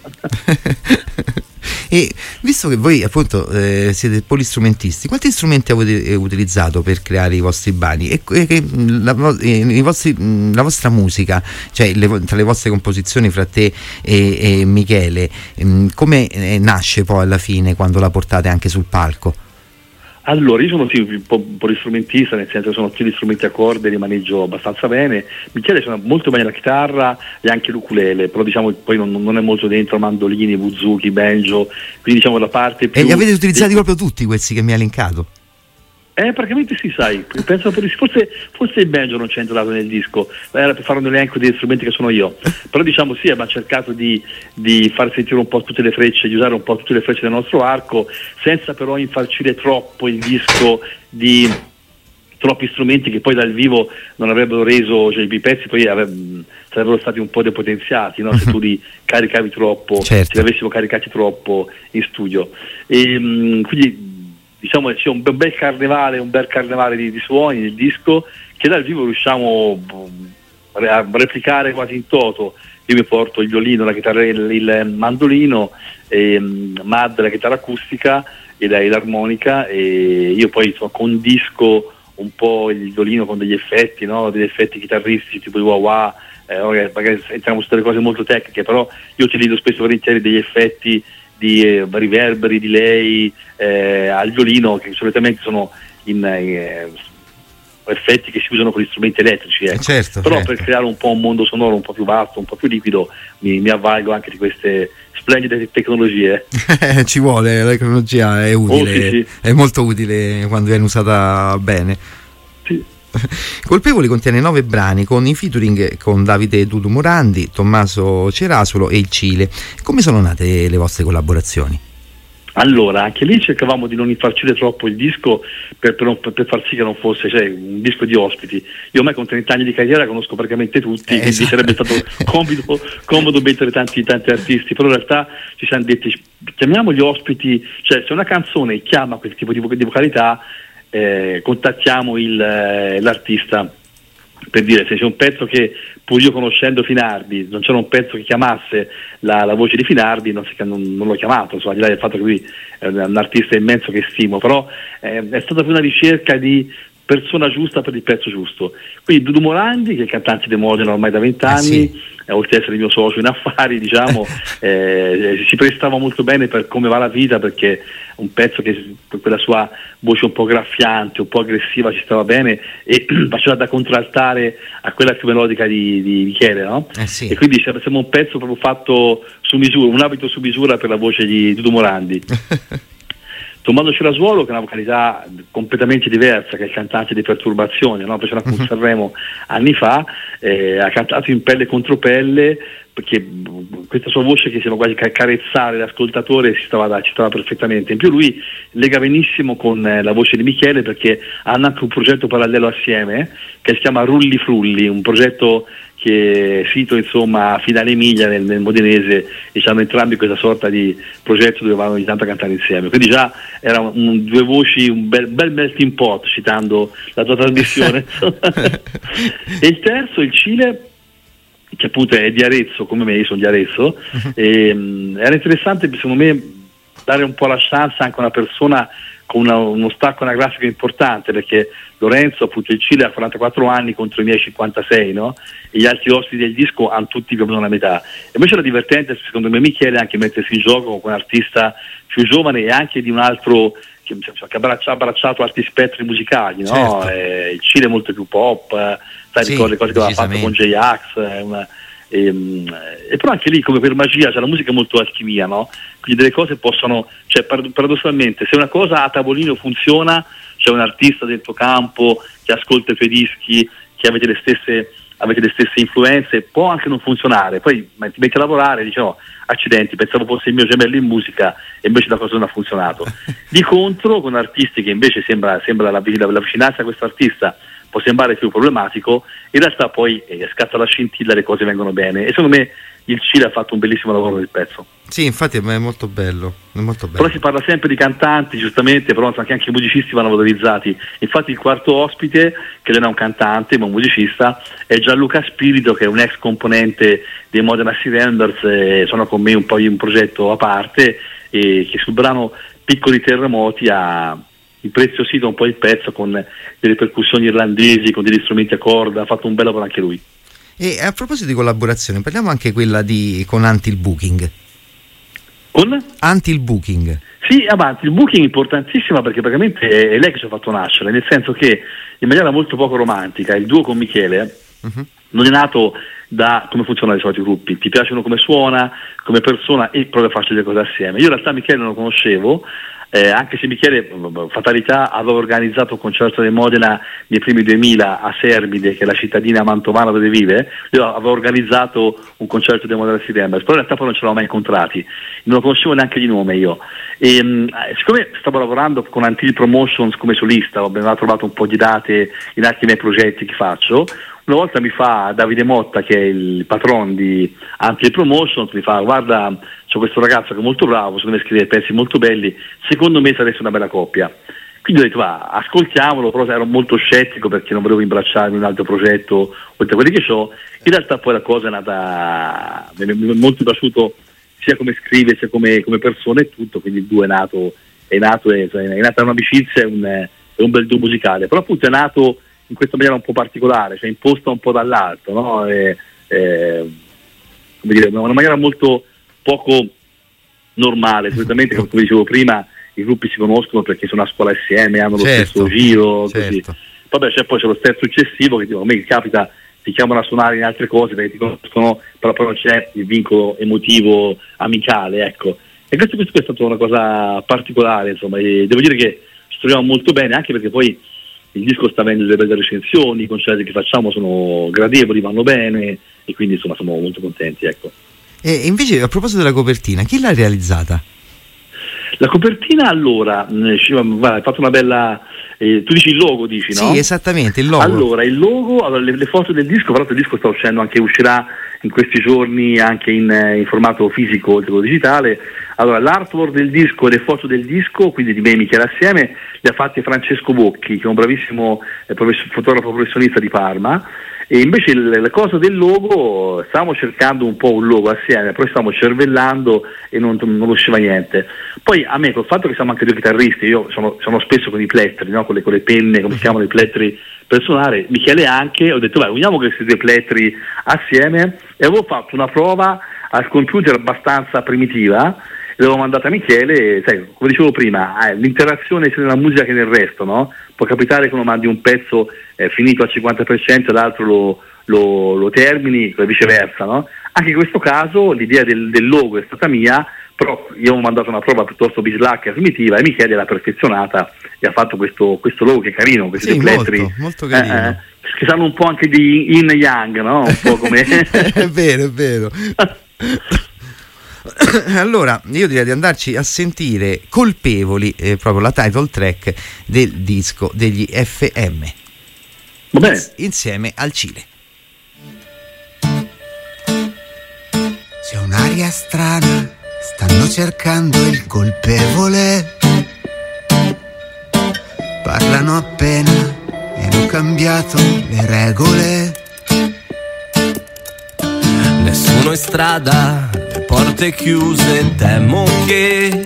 E visto che voi appunto siete polistrumentisti, quanti strumenti avete utilizzato per creare i vostri brani e la vostra musica, cioè tra le vostre composizioni fra te e Michele, come nasce poi alla fine quando la portate anche sul palco? Allora, io sono un polistrumentista, nel senso che sono tutti gli strumenti a corde, li maneggio abbastanza bene. Michele suona molto bene la chitarra e anche l'ukulele, però diciamo poi non è molto dentro mandolini, buzuki, banjo, quindi diciamo la parte più... E li avete utilizzati proprio tutti questi che mi ha elencato? Praticamente sì, sai, penso forse il banjo non c'è entrato nel disco, era per fare un elenco degli strumenti che sono io, però diciamo sì, abbiamo cercato di far sentire un po' tutte le frecce, di usare un po' tutte le frecce del nostro arco, senza però infarcire troppo il disco di troppi strumenti che poi dal vivo non avrebbero reso, cioè i pezzi poi sarebbero stati un po' depotenziati, no? Se tu li caricavi troppo, certo. Se li avessimo caricati troppo in studio. E quindi diciamo c'è un bel carnevale di suoni del disco che dal vivo riusciamo a replicare quasi in toto. Io mi porto il violino, la chitarra, il mandolino, Mad la chitarra acustica e l'armonica, e io poi condisco un po' il violino con degli effetti, no? Degli effetti chitarristici tipo i wah-wah, magari entriamo su delle cose molto tecniche, però io utilizzo spesso volentieri degli effetti di riverberi, delay al violino, che solitamente sono effetti che si usano con gli strumenti elettrici, ecco. Certo, però certo. Per creare un po' un mondo sonoro un po' più vasto, un po' più liquido, mi avvalgo anche di queste splendide tecnologie. Ci vuole, la tecnologia è utile, sì. È molto utile quando viene usata bene. Sì. Colpevoli contiene 9 brani con i featuring con Davide Dudu Morandi, Tommaso Cerasolo e il Cile. Come sono nate le vostre collaborazioni? Allora, anche lì cercavamo di non infarcire troppo il disco per far sì che non fosse un disco di ospiti. Io ormai con 30 anni di carriera conosco praticamente tutti, quindi sarebbe stato comodo mettere tanti artisti, però in realtà ci siamo detti chiamiamo gli ospiti, cioè se una canzone chiama quel tipo di vocalità, contattiamo l'artista, per dire, se c'è un pezzo che pur io conoscendo Finardi non c'era un pezzo che chiamasse la voce di Finardi, non l'ho chiamato, insomma, al di là del fatto che lui è un artista immenso che stimo, però è stata più una ricerca di persona giusta per il pezzo giusto. Quindi Dudu Morandi, che è il cantante di Modena ormai da 20 anni, sì. Oltre ad essere il mio socio in affari, diciamo, si prestava molto bene per come va la vita, perché un pezzo che per quella sua voce un po' graffiante, un po' aggressiva ci stava bene e faceva da contraltare a quella più melodica di Michele, no? Sì. E quindi siamo un pezzo proprio fatto su misura, un abito su misura per la voce di Dudu Morandi. Tommaso Cirasuolo, che è una vocalità completamente diversa, che è il cantante di Perturbazioni, no? Fece una con Sanremo anni fa, ha cantato in Pelle contro Pelle, perché questa sua voce che sembra quasi carezzare l'ascoltatore ci stava perfettamente. In più lui lega benissimo con la voce di Michele, perché hanno anche un progetto parallelo assieme che si chiama Rulli Frulli, un progetto che è sito insomma a Finale Emilia nel modenese, e hanno entrambi questa sorta di progetto dove vanno ogni tanto a cantare insieme, quindi già era due voci, un bel melting pot, citando la tua trasmissione. E il terzo, il Cile, che appunto è di Arezzo come me, io sono di Arezzo, era interessante secondo me dare un po' la chance anche a una persona con uno stacco anagrafico importante, perché Lorenzo, appunto, il Cile ha 44 anni contro i miei 56, no? E gli altri ospiti del disco hanno tutti più o meno la metà. E invece era divertente secondo me Michele anche mettersi in gioco con un artista più giovane e anche di un altro che ha abbracciato altri spettri musicali, no? Certo. Il Cile è molto più pop, sai, sì, ricordo le cose che aveva fatto con J-Ax, e però anche lì, come per magia, c'è la musica è molto alchimia, no? Quindi delle cose possono, cioè paradossalmente, se una cosa a tavolino funziona, c'è un artista del tuo campo che ascolta i tuoi dischi, che avete le stesse influenze, può anche non funzionare, poi ti metti a lavorare e dici no, accidenti, pensavo fosse il mio gemello in musica e invece la cosa non ha funzionato. Di contro, con artisti che invece sembra la vicinanza a questo artista può sembrare più problematico, in realtà poi scatta la scintilla, le cose vengono bene, e secondo me il Cile ha fatto un bellissimo lavoro del pezzo. Sì, infatti è molto bello, è molto bello. Però si parla sempre di cantanti, giustamente, però anche i musicisti vanno valorizzati. Infatti il quarto ospite, che non è un cantante ma un musicista, è Gianluca Spirito, che è un ex componente dei Modena Surrenders, sono con me un po' in un progetto a parte, e che sul brano Piccoli Terremoti ha impreziosito un po' il pezzo con delle percussioni irlandesi, con degli strumenti a corda, ha fatto un bel lavoro anche lui. E a proposito di collaborazione, parliamo anche quella con Until Booking. Con? Until Booking. Sì, avanti, il booking è importantissimo, perché praticamente è lei che ci ha fatto nascere, nel senso che in maniera molto poco romantica il duo con Michele non è nato da come funzionano i soliti gruppi, ti piace uno come suona, come persona, e proprio faccio delle cose assieme. Io in realtà Michele non lo conoscevo, anche se Michele, fatalità, aveva organizzato un concerto di Modena nei primi 2000 a Serbide, che è la cittadina mantovana dove vive. Io avevo organizzato un concerto di Modena Sirembers, però in realtà poi non ce l'avamo mai incontrati, non lo conoscevo neanche di nome io, e siccome stavo lavorando con Until Promotions come solista, abbiamo trovato un po' di date in altri miei progetti che faccio. Una volta mi fa Davide Motta, che è il patron di Until Promotions, mi fa: guarda, c'ho questo ragazzo che è molto bravo, secondo me scrive pezzi molto belli, secondo me sareste una bella coppia. Quindi ho detto va, ascoltiamolo, però ero molto scettico perché non volevo imbracciarmi un altro progetto oltre a quelli che ho. In realtà poi la cosa è nata, mi è molto piaciuto sia come scrive sia come persona e tutto, quindi il duo è nata un'amicizia e un bel duo musicale, però appunto è nato in questa maniera un po' particolare, cioè imposta un po' dall'alto, no? Come dire, una maniera molto poco normale. Solitamente, come dicevo prima, i gruppi si conoscono perché sono a scuola assieme, hanno lo stesso giro, così. Vabbè, c'è lo step successivo che a me capita, ti chiamano a suonare in altre cose perché ti conoscono, però poi non c'è il vincolo emotivo amicale, ecco. E questo è stata una cosa particolare, insomma, e devo dire che ci troviamo molto bene, anche perché poi il disco sta avendo delle belle recensioni, i concerti che facciamo sono gradevoli, vanno bene, e quindi insomma siamo molto contenti, ecco. E invece, a proposito della copertina, chi l'ha realizzata? La copertina, allora, hai fatto una bella... tu dici il logo, dici, no? Sì, esattamente, il logo. Allora, il logo, le foto del disco, però il disco sta uscendo uscirà in questi giorni anche in formato fisico, oltre che digitale. Allora, l'artwork del disco e le foto del disco, quindi di me e Michele assieme, le ha fatte Francesco Bocchi, che è un bravissimo fotografo professionista di Parma. E invece la cosa del logo, stavamo cercando un po' un logo assieme, poi stavamo cervellando e non usciva niente. Poi a me, col fatto che siamo anche due chitarristi, io sono spesso con i plettri, no? con le penne, come si chiamano i plettri per suonare, Michele anche, ho detto vai, uniamo questi due plettri assieme, e avevo fatto una prova al computer abbastanza primitiva, e l'avevo mandata a Michele, sai, come dicevo prima, l'interazione sia nella musica che nel resto, no? Può capitare che uno mandi un pezzo finito al 50% e l'altro lo termini, e viceversa, no? Anche in questo caso l'idea del logo è stata mia, però io ho mandato una prova piuttosto bislacca e primitiva e Michele l'ha perfezionata e ha fatto questo logo che è carino, questi plettri, molto carino. Che sanno un po' anche di Yin Yang, no? Un po' come è vero. Allora io direi di andarci a sentire Colpevoli, proprio la title track del disco degli FM. Va bene. Insieme al Cile. C'è un'aria strana, stanno cercando il colpevole. Parlano appena e hanno cambiato le regole. Nessuno in strada, le porte chiuse, temo che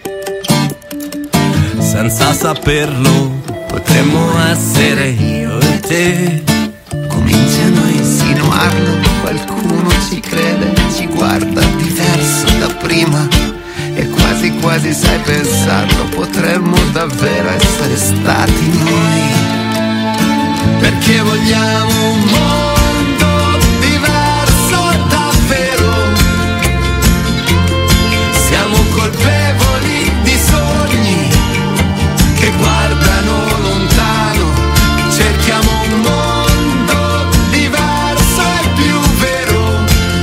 senza saperlo potremmo essere io e te. Cominciano a insinuarlo, qualcuno ci crede, ci guarda diverso da prima e quasi quasi sai pensarlo, potremmo davvero essere stati noi, perché vogliamo un mondo diverso davvero, siamo colpevoli di sogni che guardano lontano, cerchiamo un mondo diverso e più vero,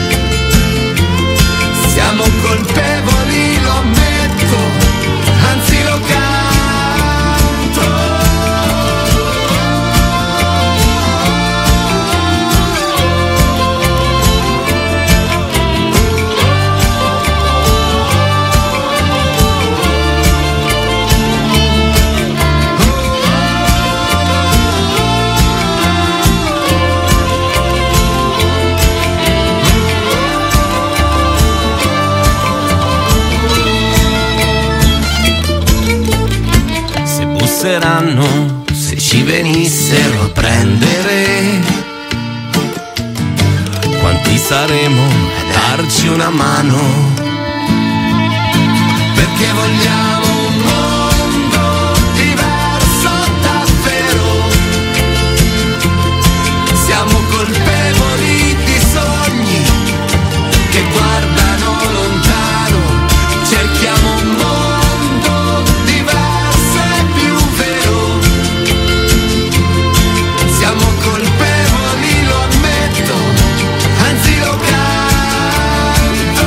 siamo colpevoli, lo ammetto, anzi lo canto. Se ci venissero a prendere, quanti saremo a darci una mano, perché vogliamo un mondo diverso davvero, siamo colpevoli di sogni che guardano lontano, cerchiamo un mondo diverso e più vero, siamo colpevoli, lo ammetto, anzi lo canto.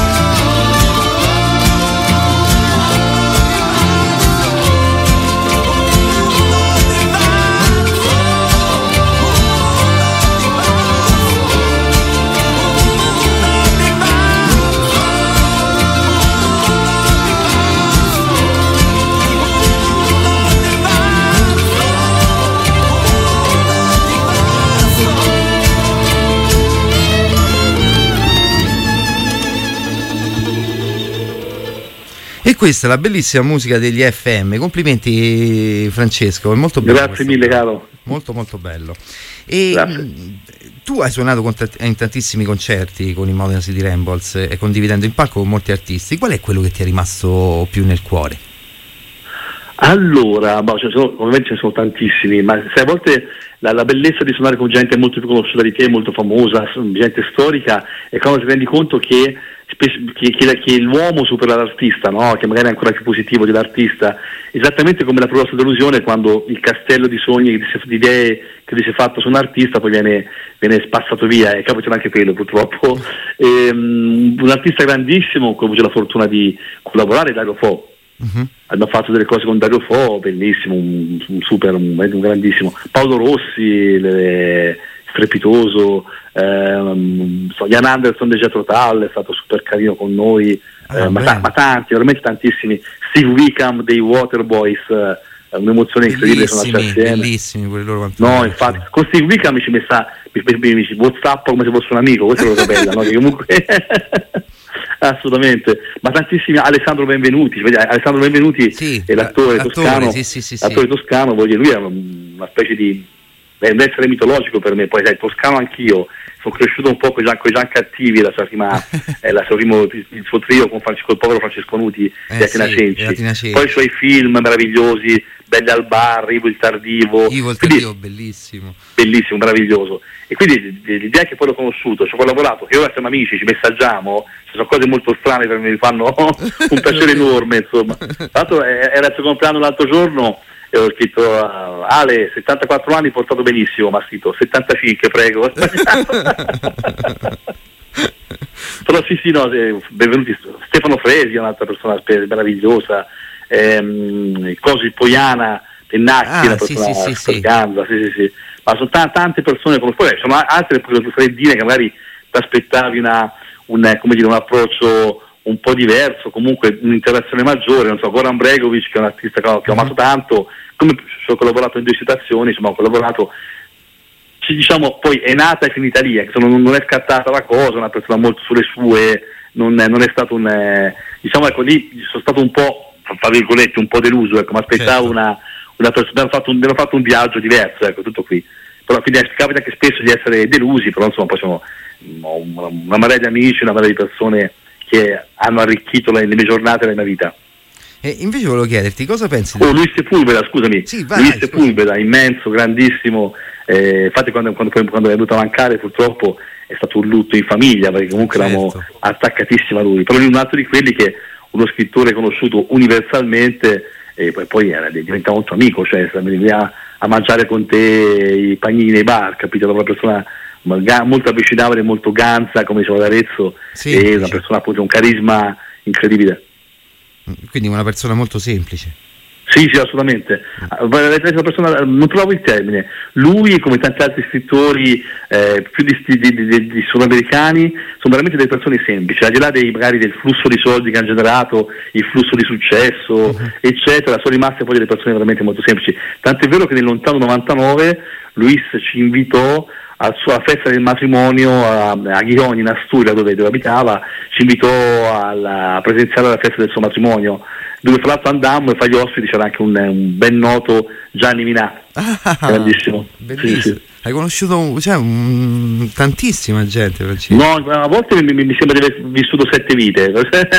E questa è la bellissima musica degli FM. Complimenti Francesco, è molto bello. Grazie mille caro. Molto molto bello. E tu hai suonato in tantissimi concerti con i Modena City Ramblers e condividendo il palco con molti artisti. Qual è quello che ti è rimasto più nel cuore? Allora, ovviamente ce ne sono tantissimi, ma sai, a volte la bellezza di suonare con gente molto più conosciuta di te, molto famosa, gente storica, è quando ti rendi conto che l'uomo supera l'artista, no? Che magari è ancora più positivo dell'artista, esattamente come la proposta delusione, quando il castello di sogni, di idee che ti sei fatto su un artista poi viene spazzato via, e capita anche quello purtroppo. Un artista grandissimo con cui ho avuto la fortuna di collaborare, Dario Fo. Abbiamo fatto delle cose con Dario Fo, bellissimo, un grandissimo. Paolo Rossi, strepitoso. Jan Anderson di Jethro Tull è stato super carino con noi, ma tanti, veramente tantissimi. Steve Wickham dei Waterboys, un'emozione incredibile suonarci assieme. Bellissimi quelli loro. No, infatti con Steve Wickham mi WhatsApp come se fosse un amico, questa è la cosa bella, no? Che comunque assolutamente, ma tantissimi. Alessandro Benvenuti è l'attore toscano, l'attore toscano, voglio dire, lui è una specie di deve essere mitologico per me, poi sai, toscano anch'io, sono cresciuto un po' con i Gian Cattivi, il suo trio con il povero Francesco Nuti di Atina Cenci. Poi i suoi film meravigliosi, Belli al bar, Ivo il Tardivo, bellissimo, meraviglioso. E quindi l'idea che poi l'ho conosciuto, ci ho collaborato, che ora siamo amici, ci messaggiamo, sono cose molto strane per me, mi fanno un piacere enorme, insomma. Tra l'altro era il suo compleanno l'altro giorno e ho scritto Ale, 74 anni, portato benissimo, ma ha scritto 75, prego. Però sì, no, benvenuti. Stefano Fresi è un'altra persona meravigliosa, Cosi Poiana, Pennacchi, una persona sperganza, sì. Ma sono tante persone come poi sono altre freddine che magari ti aspettavi un approccio un po' diverso, comunque un'interazione maggiore, non so, Goran Bregovic, che è un artista che ho amato tanto, come ci ho collaborato in 2 citazioni, insomma ho collaborato, diciamo, poi è nata e finita lì, non è scattata la cosa, una persona molto sulle sue, non è stato diciamo, ecco, lì sono stato un po', tra virgolette, un po' deluso, ecco, mi aspettavo una persona, abbiamo fatto un viaggio diverso, ecco, tutto qui. Però quindi capita anche spesso di essere delusi, però insomma poi sono una marea di amici, una marea di persone che hanno arricchito le mie giornate e la mia vita. E invece volevo chiederti cosa pensi Luis Sepulveda, scusami. Sì, Luis Sepulveda, immenso, grandissimo, infatti quando è venuto a mancare purtroppo è stato un lutto in famiglia, perché comunque eravamo attaccatissimi a lui, però lui è un altro di quelli che uno scrittore conosciuto universalmente e poi diventa molto amico, cioè venivi a mangiare con te i panini nei bar, capito? Era una persona molto avvicinabile, molto ganza, come diceva D'Arezzo, e una persona appunto un carisma incredibile. Quindi una persona molto semplice. Sì, assolutamente. Una persona, non trovo il termine. Lui, come tanti altri scrittori più di sudamericani, sono veramente delle persone semplici, al di là magari del flusso di soldi che hanno generato, il flusso di successo, eccetera, sono rimaste poi delle persone veramente molto semplici. Tant'è vero che nel lontano 99 Luis ci invitò alla sua festa del matrimonio a Ghioni, in Asturia, dove abitava, ci invitò a presenziare alla festa del suo matrimonio, dove fra l'altro andammo e fra gli ospiti c'era anche un ben noto Gianni Minà, grandissimo. Bellissimo. Sì. Hai conosciuto tantissima gente, Francesco. No, a volte mi sembra di aver vissuto 7 vite.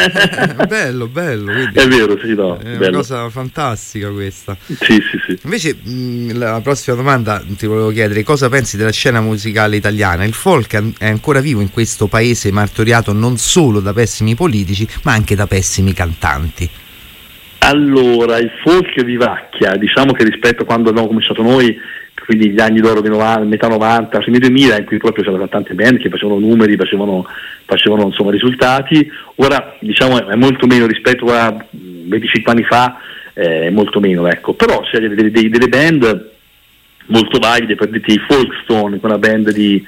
bello, quindi è vero, sì, no, è bello. Una cosa fantastica questa. Sì. Invece la prossima domanda ti volevo chiedere cosa pensi della scena musicale italiana. Il folk è ancora vivo in questo paese martoriato non solo da pessimi politici ma anche da pessimi cantanti? Allora, il folk vivacchia, diciamo che rispetto a quando abbiamo cominciato noi, quindi gli anni d'oro di metà 90, fine 2000, in cui proprio c'erano tante band che facevano numeri, facevano insomma risultati. Ora diciamo è molto meno rispetto a 25 anni fa, è molto meno, ecco. Però c'è delle band molto valide, per dirti i Folkstone, quella band di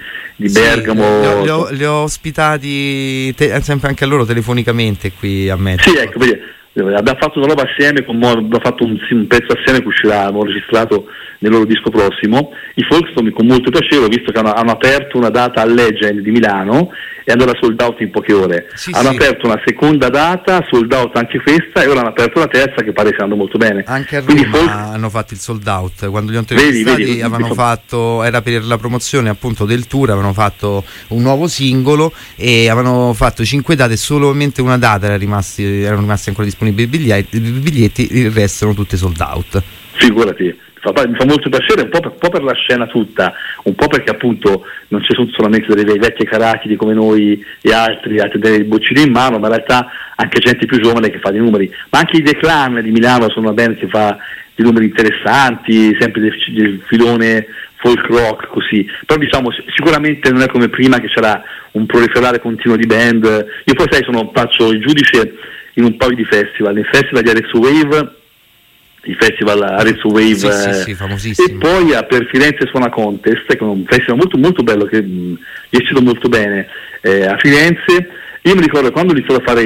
Bergamo. Li ho ospitati sempre anche a loro telefonicamente qui a me. Sì, ecco, vedi. Abbiamo fatto una roba assieme, abbiamo fatto un pezzo assieme che uscirà, abbiamo registrato nel loro disco prossimo. I Folkstone con molto piacere, ho visto che hanno aperto una data al Legend di Milano e andò sold out in poche ore. Hanno aperto una seconda data, sold out anche questa, e ora hanno aperto la terza che pare che andando molto bene. Anche a Roma hanno fatto il sold out, quando li ho intervistati avevano fatto, era per la promozione appunto del tour, avevano fatto un nuovo singolo e avevano fatto 5 date, solamente una data erano rimasti ancora disponibili i biglietti, il resto erano tutte sold out. Figurati, mi fa molto piacere, un po' per la scena tutta, un po' perché appunto non ci sono solamente delle vecchie carachidi come noi e altri dei boccini in mano, ma in realtà anche gente più giovane che fa dei numeri, ma anche i The Clan di Milano sono una band che fa dei numeri interessanti, sempre del filone folk rock così, però diciamo sicuramente non è come prima che c'era un proliferare continuo di band. Io poi faccio il giudice in un paio di festival, il festival di Arezzo Wave, il festival Arezzo Wave, sì, famosissimo, e poi per Firenze Suona Contest, che è un festival molto molto bello che mi è uscito molto bene a Firenze. Io mi ricordo quando ho iniziato a fare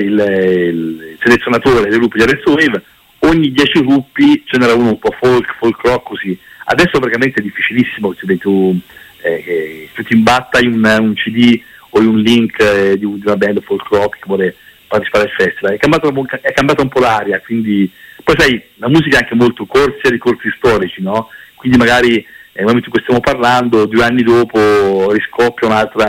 il selezionatore dei gruppi di Arezzo Wave, ogni 10 gruppi ce n'era uno un po' folk rock così. Adesso praticamente è difficilissimo che tu ti imbatta in un CD o in un link di una band folk rock che vuole partecipare al festival. È cambiata un po' l'aria, quindi poi sai, la musica è anche molto corsi e ricorsi storici, no? Quindi magari nel momento in cui stiamo parlando, 2 anni dopo riscoppia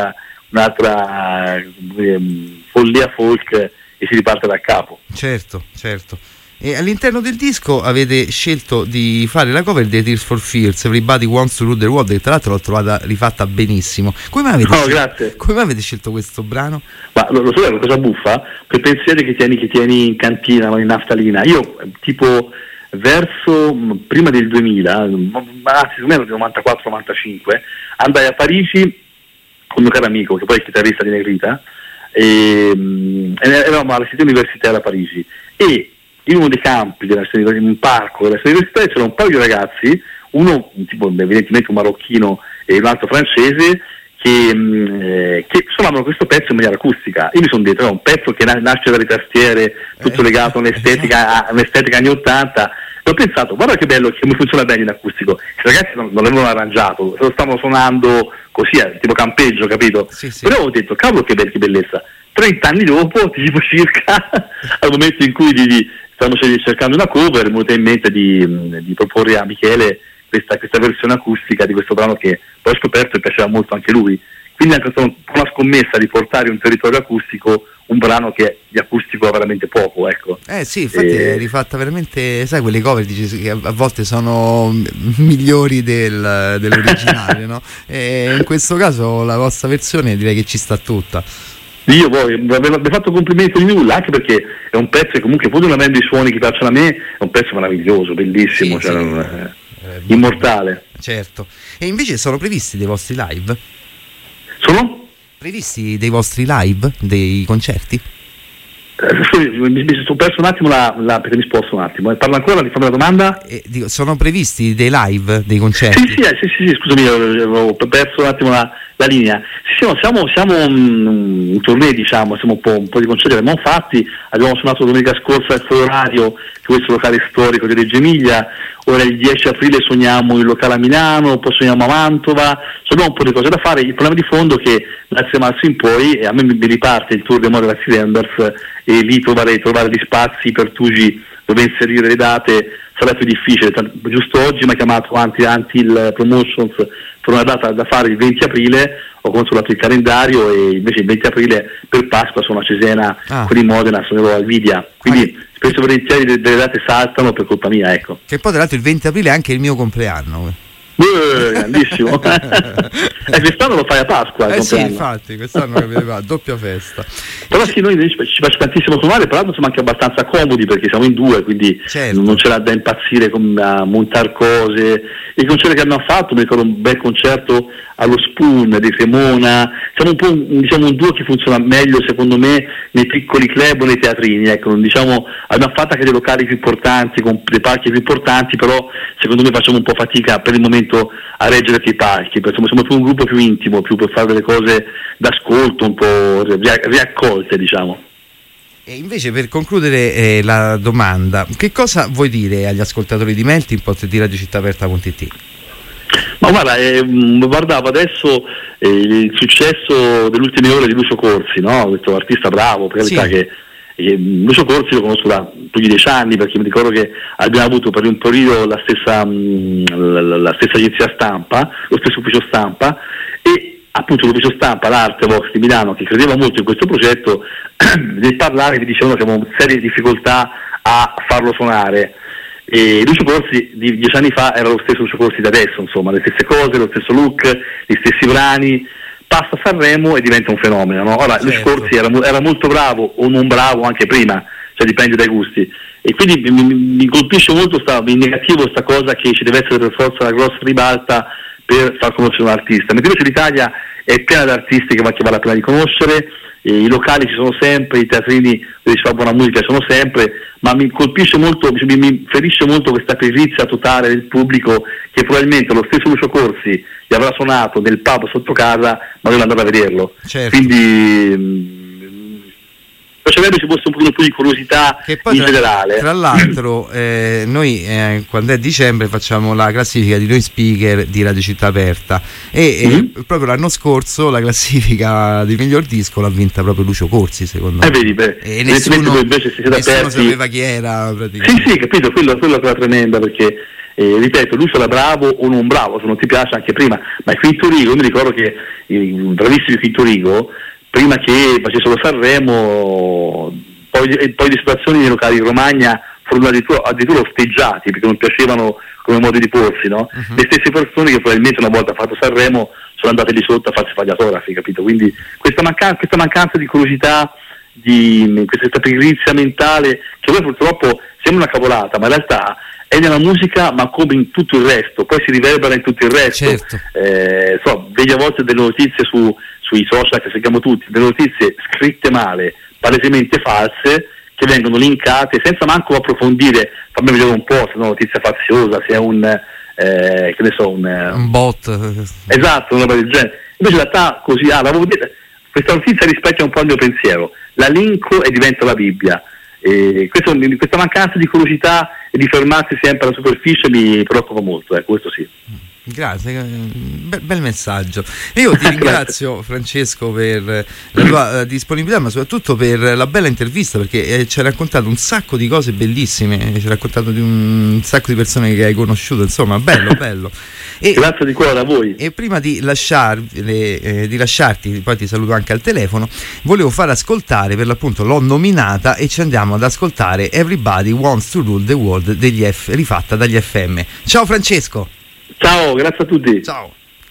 un'altra follia folk e si riparte da capo. Certo. E all'interno del disco avete scelto di fare la cover di Tears for Fears, Everybody Wants to Rule the World, che tra l'altro l'ho trovata rifatta benissimo. Come mai avete scelto questo brano? Ma lo so, è una cosa buffa, quel pensiero che tieni in cantina, in naftalina. Io tipo verso prima del 2000, anzi secondo me nel 94-95, andai a Parigi con un mio caro amico che poi è chitarrista di Negrita, e eravamo alla Cité Universitaire a Parigi, e in uno dei campi in un parco della Cité Universitaire c'era un paio di ragazzi, uno tipo evidentemente un marocchino e un altro francese, che suonavano questo pezzo in maniera acustica. Io mi sono detto, è un pezzo che nasce dalle tastiere, tutto legato a un'estetica anni 80, e ho pensato, guarda che bello, che mi funziona bene in acustico. I ragazzi non l'avevano arrangiato, lo stavano suonando così, tipo campeggio, capito? Sì. Però ho detto, cavolo che bellezza. 30 anni dopo, tipo circa, al momento in cui stavamo cercando una cover, mi è venuto in mente di proporre a Michele questa versione acustica di questo brano, che poi ho scoperto e piaceva molto anche lui. Quindi anche stata una scommessa di portare in un territorio acustico un brano che di acustico ha veramente poco, ecco. Sì, infatti è rifatta veramente, sai, quelle cover dici, che a volte sono migliori dell'originale, no? E in questo caso la vostra versione direi che ci sta tutta. Io poi mi aveva fatto complimento di nulla, anche perché è un pezzo che comunque, pur non avendo i suoni che piacciono a me, è un pezzo meraviglioso, bellissimo, immortale. Certo. E invece sono previsti dei vostri live? Sono? Previsti dei vostri live, dei concerti? Mi sono perso un attimo perché mi sposto un attimo. Parla ancora, di fare la domanda? Dico, sono previsti dei live, dei concerti? Sì, scusami, ho perso un attimo la linea. Sì, siamo in tournée, diciamo, siamo un po' di concerti abbiamo fatti. Abbiamo suonato domenica scorsa al Foro Radio, che questo locale storico di Reggio Emilia. Ora il 10 aprile suoniamo il locale a Milano, poi suoniamo a Mantova. Abbiamo un po' di cose da fare. Il problema di fondo è che grazie a marzo in poi a me mi riparte il tour dei Morelas Embers, e lì trovare gli spazi per Tugi dove inserire le date sarà più difficile. Giusto oggi mi ha chiamato Antil Promotions per una data da fare il 20 aprile, ho controllato il calendario e invece il 20 aprile per Pasqua sono a Cesena, con i Modena, sono a Alvidia, quindi spesso volentieri delle date saltano per colpa mia, ecco. Che poi tra l'altro il 20 aprile è anche il mio compleanno. Grandissimo. Quest'anno lo fai a Pasqua. Sì, infatti quest'anno capite, doppia festa. Però sì, noi ci piace tantissimo suonare, peraltro siamo anche abbastanza comodi perché siamo in due, quindi non c'era da impazzire a montare cose. I concerti che abbiamo fatto, mi ricordo un bel concerto allo Spoon di Cremona. Siamo un po' un duo che funziona meglio secondo me nei piccoli club o nei teatrini, ecco. Abbiamo fatto anche dei locali più importanti con dei palchi più importanti, però secondo me facciamo un po' fatica per il momento a reggere i palchi, perché siamo più un gruppo più intimo, più per fare delle cose d'ascolto, un po' riaccolte, diciamo. E invece, per concludere la domanda, che cosa vuoi dire agli ascoltatori di Melting Pot di radiocittaaperta.it? Ma guarda, guardavo adesso il successo delle ultime ore di Lucio Corsi, no? Questo artista bravo, per carità, che Lucio Corsi lo conosco da più di 10 anni, perché mi ricordo che abbiamo avuto per un periodo la stessa agenzia stampa, lo stesso ufficio stampa, e appunto l'ufficio stampa, l'Arte Vox di Milano, che credeva molto in questo progetto, nel parlare mi dicevano che avevamo serie difficoltà a farlo suonare. E Lucio Corsi di 10 anni fa era lo stesso Lucio Corsi di adesso, insomma, le stesse cose, lo stesso look, gli stessi brani. Passa a Sanremo e diventa un fenomeno, no? Ora Lucio Corsi era molto bravo o non bravo anche prima, cioè dipende dai gusti, e quindi mi colpisce molto in negativo sta cosa che ci deve essere per forza la grossa ribalta per far conoscere un artista, mentre invece l'Italia è piena di artisti che vale la pena di conoscere. I locali ci sono sempre, i teatrini dove si fa buona musica ci sono sempre, ma mi colpisce molto, mi ferisce molto questa perizia totale del pubblico, che probabilmente lo stesso Lucio Corsi gli avrà suonato nel pub sotto casa, ma non è andato a vederlo. Quindi piacerebbe ci fosse un pochino più di curiosità in generale. Tra l'altro noi quando è dicembre facciamo la classifica di noi speaker di Radio Città Aperta e proprio l'anno scorso la classifica di miglior disco l'ha vinta proprio Lucio Corsi, secondo me. Vedi, e nessuno invece si siete aperti. sapeva chi era praticamente. Sì, capito, quello è la tremenda, perché ripeto, lui sarà bravo o non bravo, se non ti piace anche prima, ma il Quinto Rigo, io mi ricordo che il bravissimo Quinto Rigo, prima che facessero Sanremo, poi le situazioni nei locali di Romagna furono addirittura osteggiati perché non piacevano come modi di porsi, no? Le stesse persone che probabilmente una volta fatto Sanremo sono andate lì sotto a farsi fare gli autografi, capito? Quindi questa mancanza di curiosità, questa pigrizia mentale, che poi purtroppo sembra una cavolata, ma in realtà è nella musica, ma come in tutto il resto, poi si riverbera in tutto il resto. Certo. Vedi a volte delle notizie sui social che seguiamo tutti, delle notizie scritte male, palesemente false, che vengono linkate senza manco approfondire, fammi vedere un po' se è una notizia faziosa, se è un bot. Esatto, una cosa del genere. Invece in realtà così, questa notizia rispecchia un po' il mio pensiero, la linko e diventa la Bibbia. Questa mancanza di curiosità e di fermarsi sempre alla superficie mi preoccupa molto, questo sì. Grazie, bel messaggio. Io ti ringrazio Francesco per la tua disponibilità, ma soprattutto per la bella intervista, perché ci hai raccontato un sacco di cose bellissime, ci hai raccontato di un sacco di persone che hai conosciuto, insomma, bello. Grazie di cuore a voi. E prima di lasciarti, poi ti saluto anche al telefono, volevo far ascoltare, per l'appunto l'ho nominata e ci andiamo ad ascoltare Everybody Wants to Rule the World rifatta dagli FM. Ciao Francesco. Ciao, grazie a tutti. Ciao.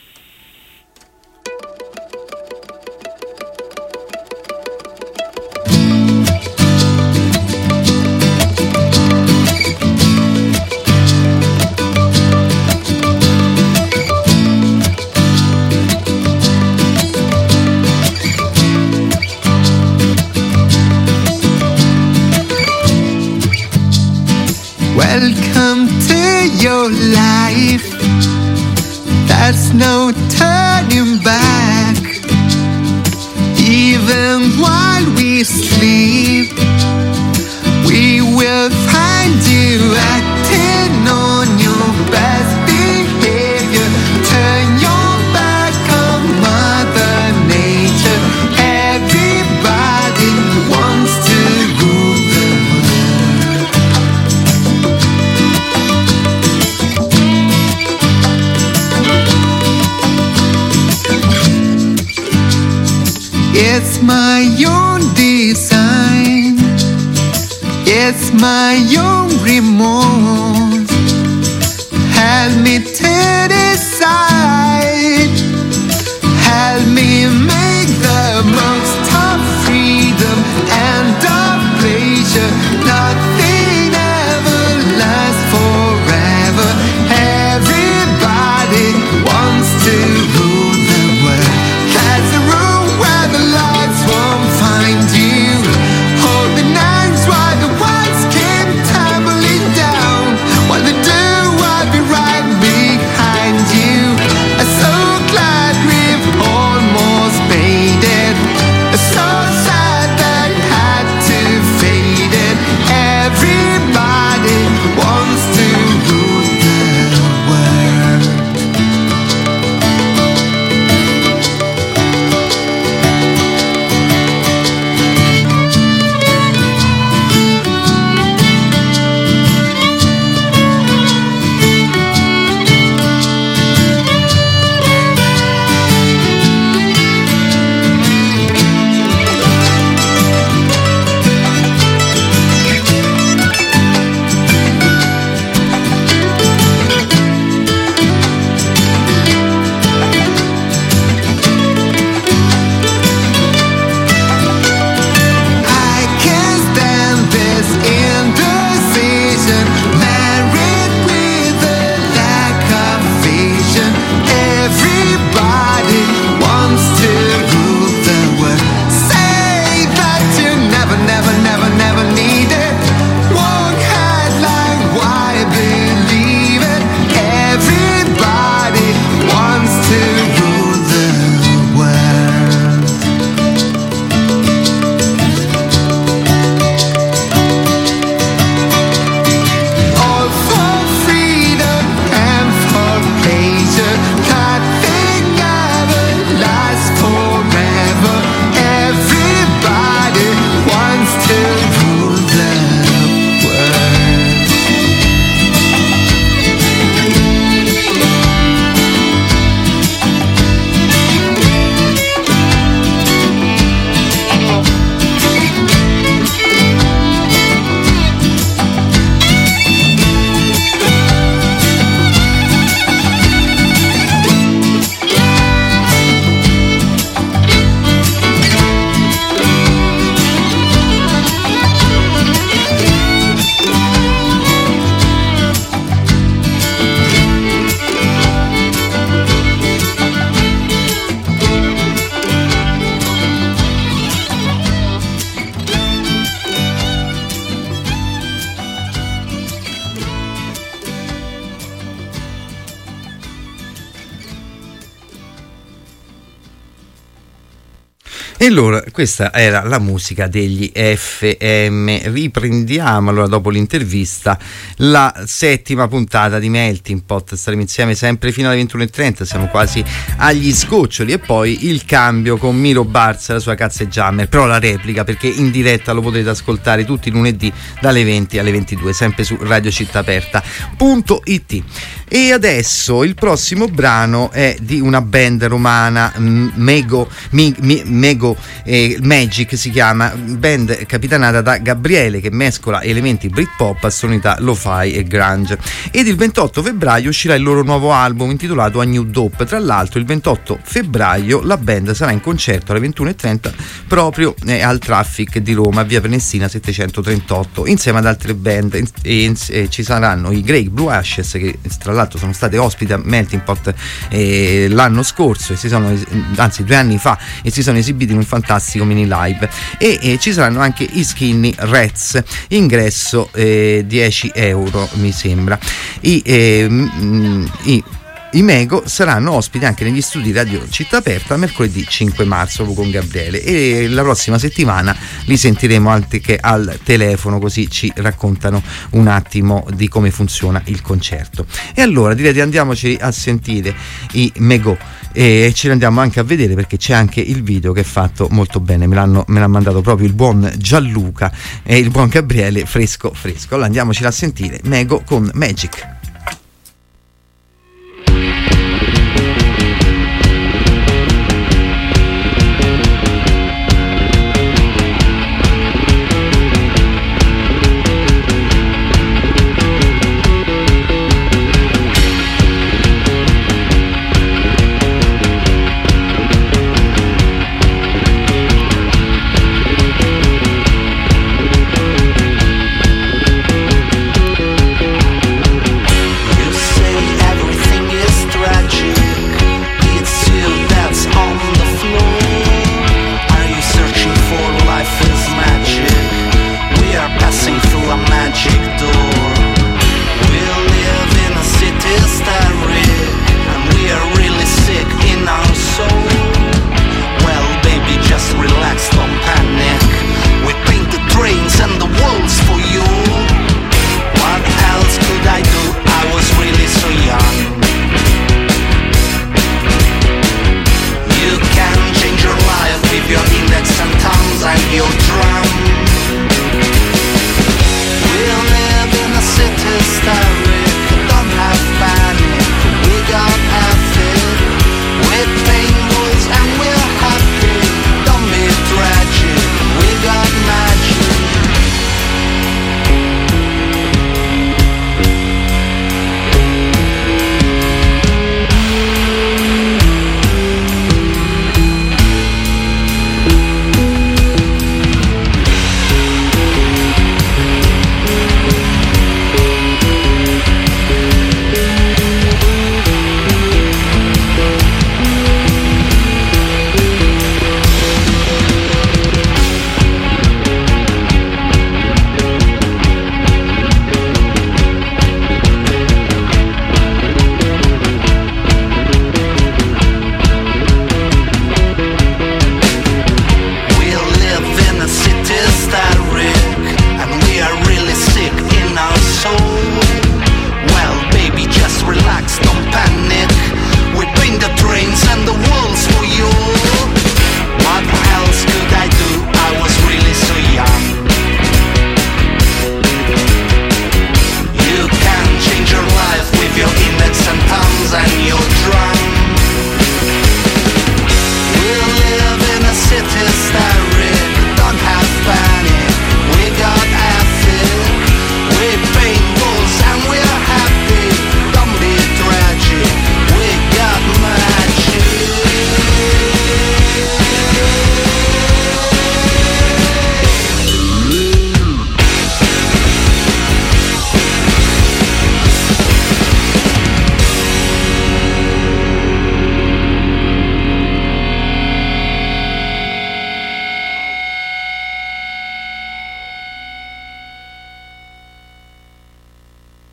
Welcome to your life. There's no turning back. Even while we sleep, we will find you acting on your best behavior. Turn your back on Mother Nature. Everybody wants to rule the It's my own design. It's my own remorse. Help me to decide. Help me make the most of freedom and of pleasure. Nothing ever lasts forever. Everybody wants to rule the world. That's the room where the lights won't find you. Hold the knives while the walls keep tumbling down. While the do, I'll be right behind you. So E allora questa era la musica degli FM. Riprendiamo allora dopo l'intervista la settima puntata di Melting Pot. Staremo insieme sempre fino alle 21:30, siamo quasi agli sgoccioli, e poi il cambio con Miro Barz e la sua Cazze Jammer, però la replica, perché in diretta lo potrete ascoltare tutti i lunedì dalle 20 alle 22 sempre su radiocittaaperta.it. E adesso il prossimo brano è di una band romana, Magic si chiama, band capitanata da Gabriele, che mescola elementi Britpop a sonorità lo-fi e grunge. Ed il 28 febbraio uscirà il loro nuovo album intitolato A New Dope. Tra l'altro il 28 febbraio la band sarà in concerto alle 21:30 proprio al Traffic di Roma, via Prenestina 738, insieme ad altre band. Ci saranno i Grey Blue Ashes, che tra l'altro sono state ospiti a Melting Pot l'anno scorso, anzi 2 anni fa, e si sono esibiti in un fantastico mini live. E ci saranno anche i Skinny Rats, ingresso 10 euro mi sembra. I Mego saranno ospiti anche negli studi Radio Città Aperta mercoledì 5 marzo con Gabriele, e la prossima settimana li sentiremo anche al telefono, così ci raccontano un attimo di come funziona il concerto. E allora direi di andiamoci a sentire i Mego, e ce li andiamo anche a vedere perché c'è anche il video che è fatto molto bene, me l'ha mandato proprio il buon Gianluca e il buon Gabriele, fresco. Allora andiamoci a sentire Mego con Magic.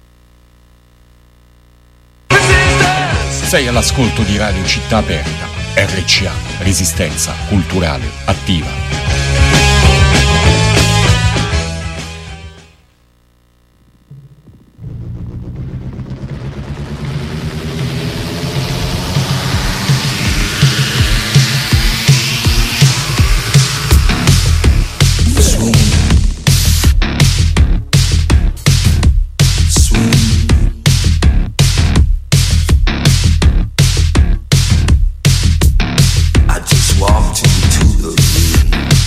Sei all'ascolto di Radio Città Aperta, RCA, Resistenza Culturale Attiva. Walked into the room.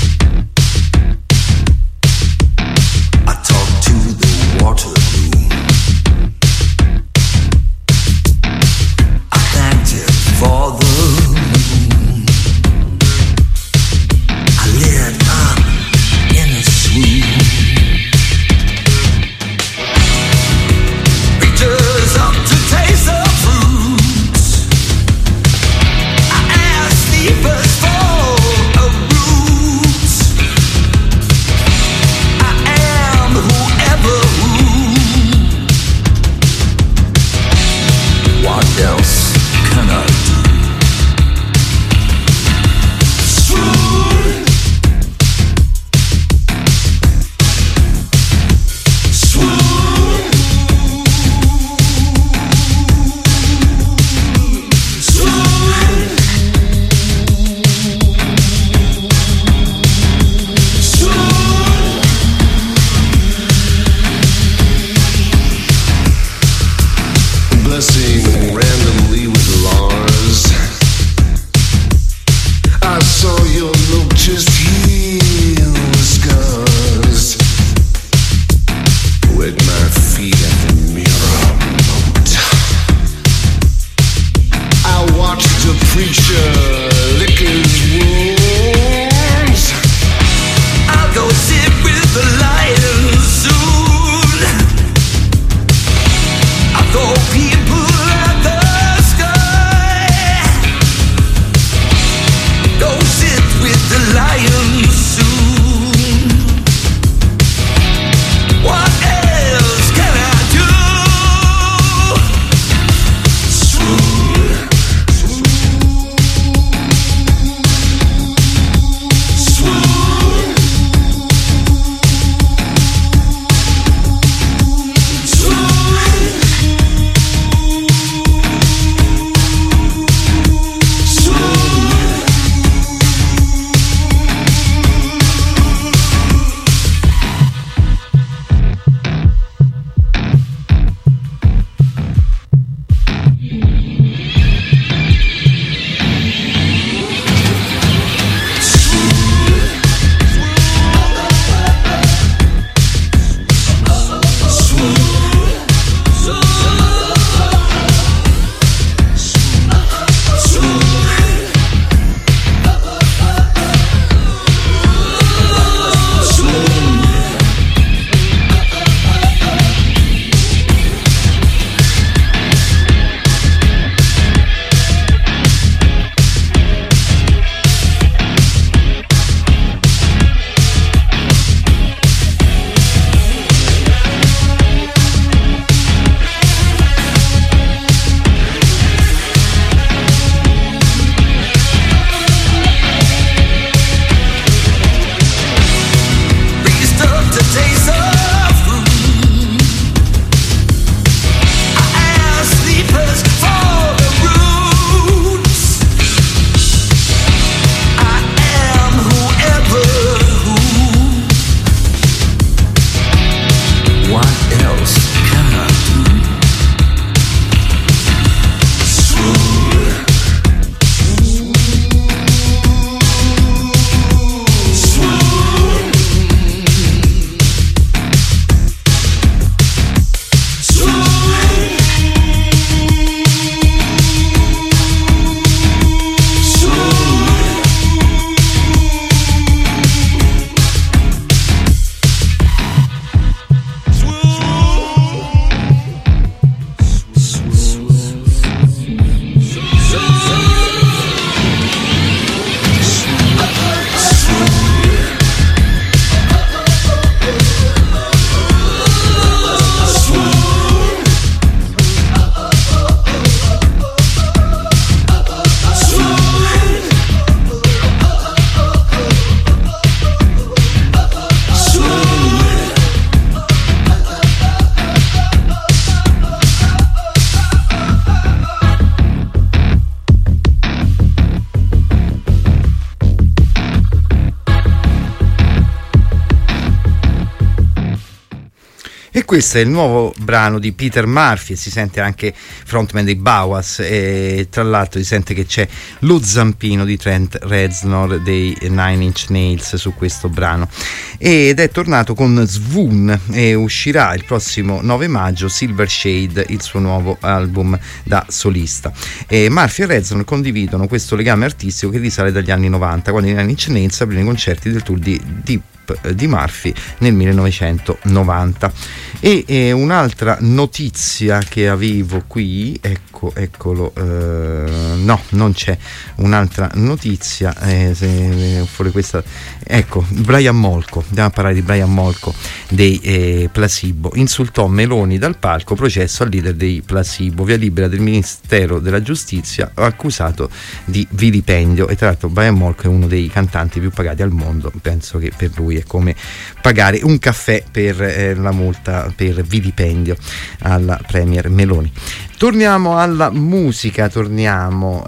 E questo è il nuovo brano di Peter Murphy, si sente anche frontman dei Bauhaus, e tra l'altro si sente che c'è lo zampino di Trent Reznor dei Nine Inch Nails su questo brano, ed è tornato con Swoon e uscirà il prossimo 9 maggio Silver Shade, il suo nuovo album da solista. E Murphy e Reznor condividono questo legame artistico che risale dagli anni 90, quando i Nine Inch Nails aprirono i concerti del tour di Murphy nel 1990. E un'altra notizia che avevo qui, eccolo, no, non c'è un'altra notizia, fuori questa, ecco, Brian Molko, andiamo a parlare di Brian Molko dei Placebo. Insultò Meloni dal palco, processo al leader dei Placebo, via libera del Ministero della Giustizia, accusato di vilipendio. E tra l'altro Brian Molko è uno dei cantanti più pagati al mondo, penso che per lui è come pagare un caffè per la multa per vilipendio alla premier Meloni. Torniamo alla musica, allora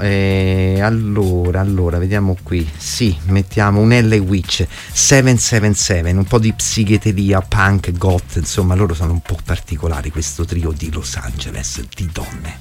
vediamo qui, sì, mettiamo un L Witch 777, un po' di psichedelia, punk, goth, insomma loro sono un po' particolari, questo trio di Los Angeles di donne.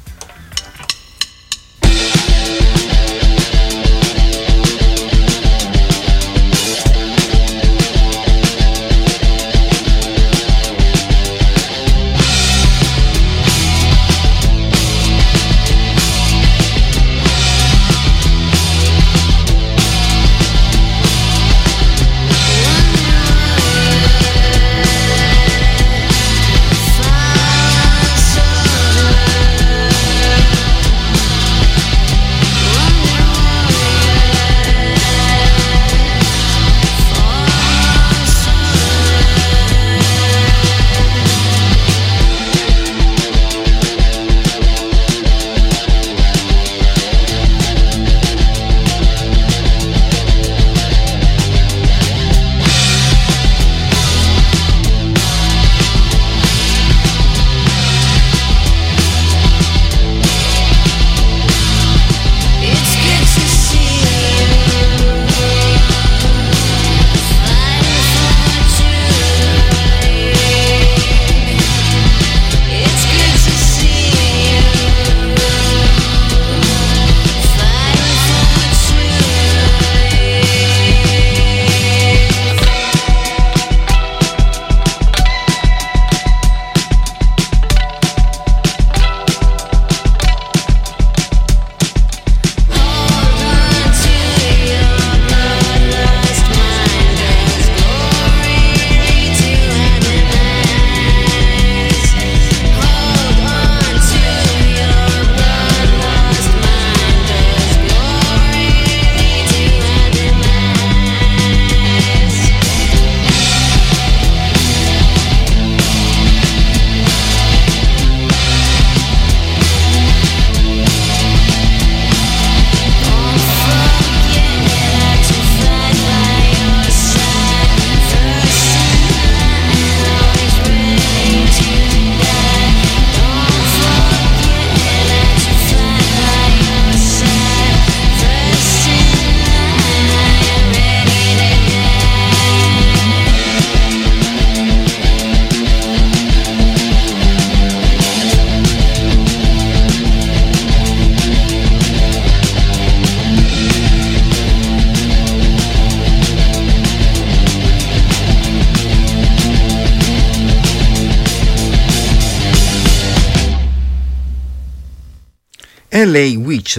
LA Witch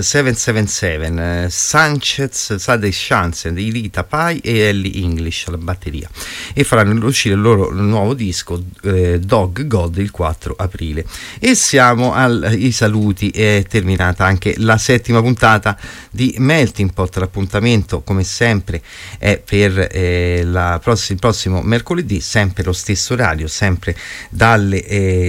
777, Sanchez, Sade Chance di Rita Pai e Ellie English alla batteria, e faranno uscire il loro nuovo disco Dog God il 4 aprile. E siamo ai saluti, è terminata anche la 7ª puntata di Melting Pot. L'appuntamento come sempre è per il prossimo mercoledì, sempre lo stesso orario, sempre dalle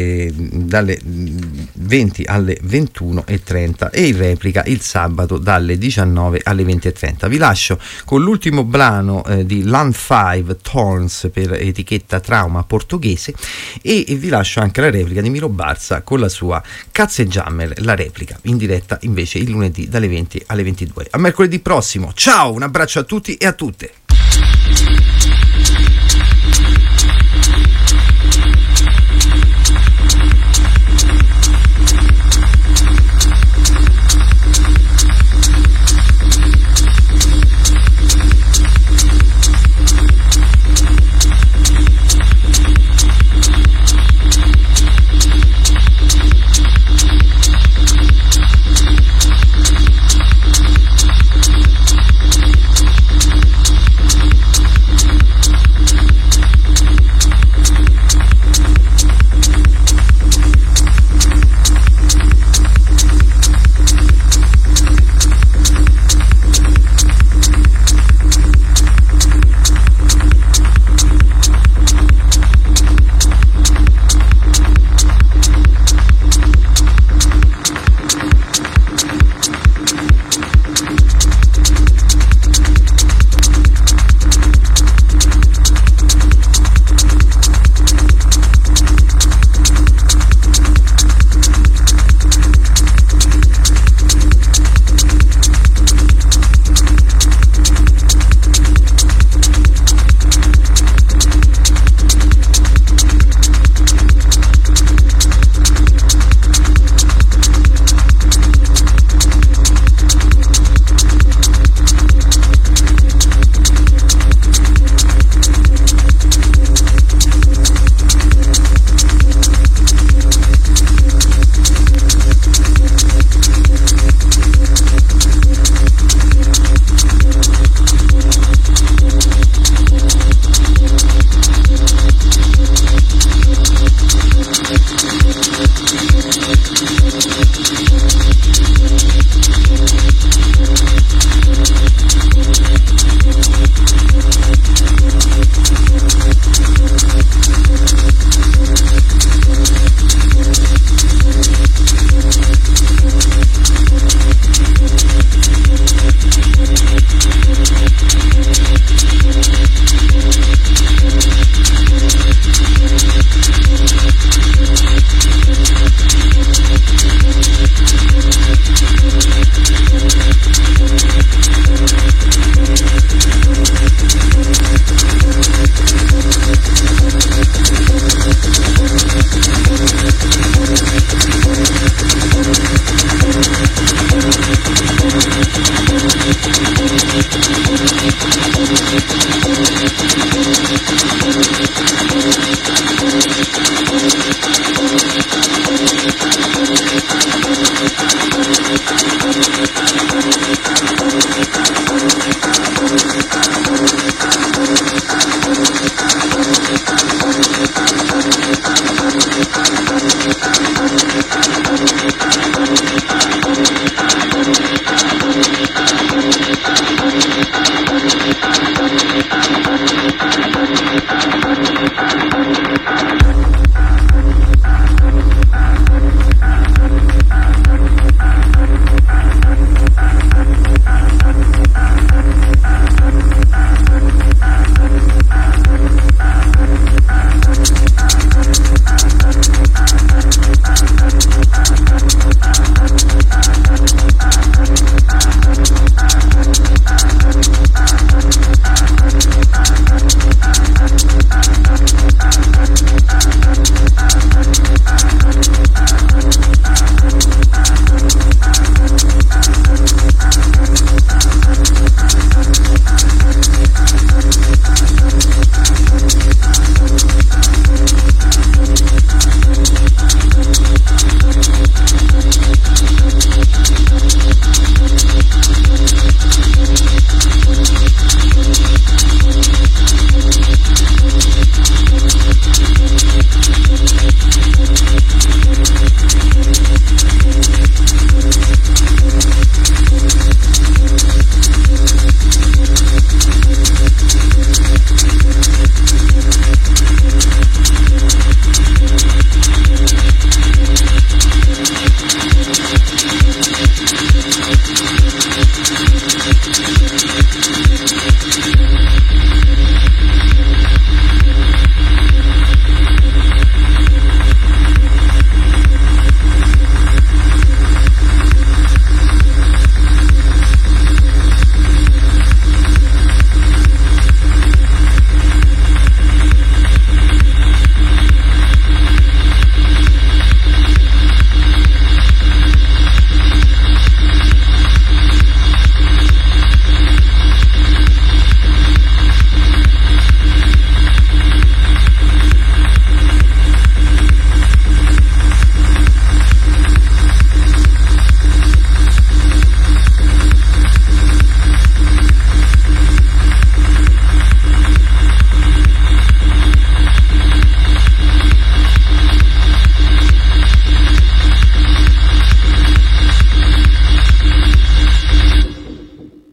20 alle 21:30, e in replica il sabato dalle 19 alle 20:30. Vi lascio con l'ultimo brano di Land 5 Thorns per etichetta Trauma portoghese, e vi lascio anche la replica di Milo Barza con la sua Cazze Jammer, la replica in diretta invece il lunedì dalle 20 alle 22. A mercoledì prossimo, ciao, un abbraccio a tutti e a tutte.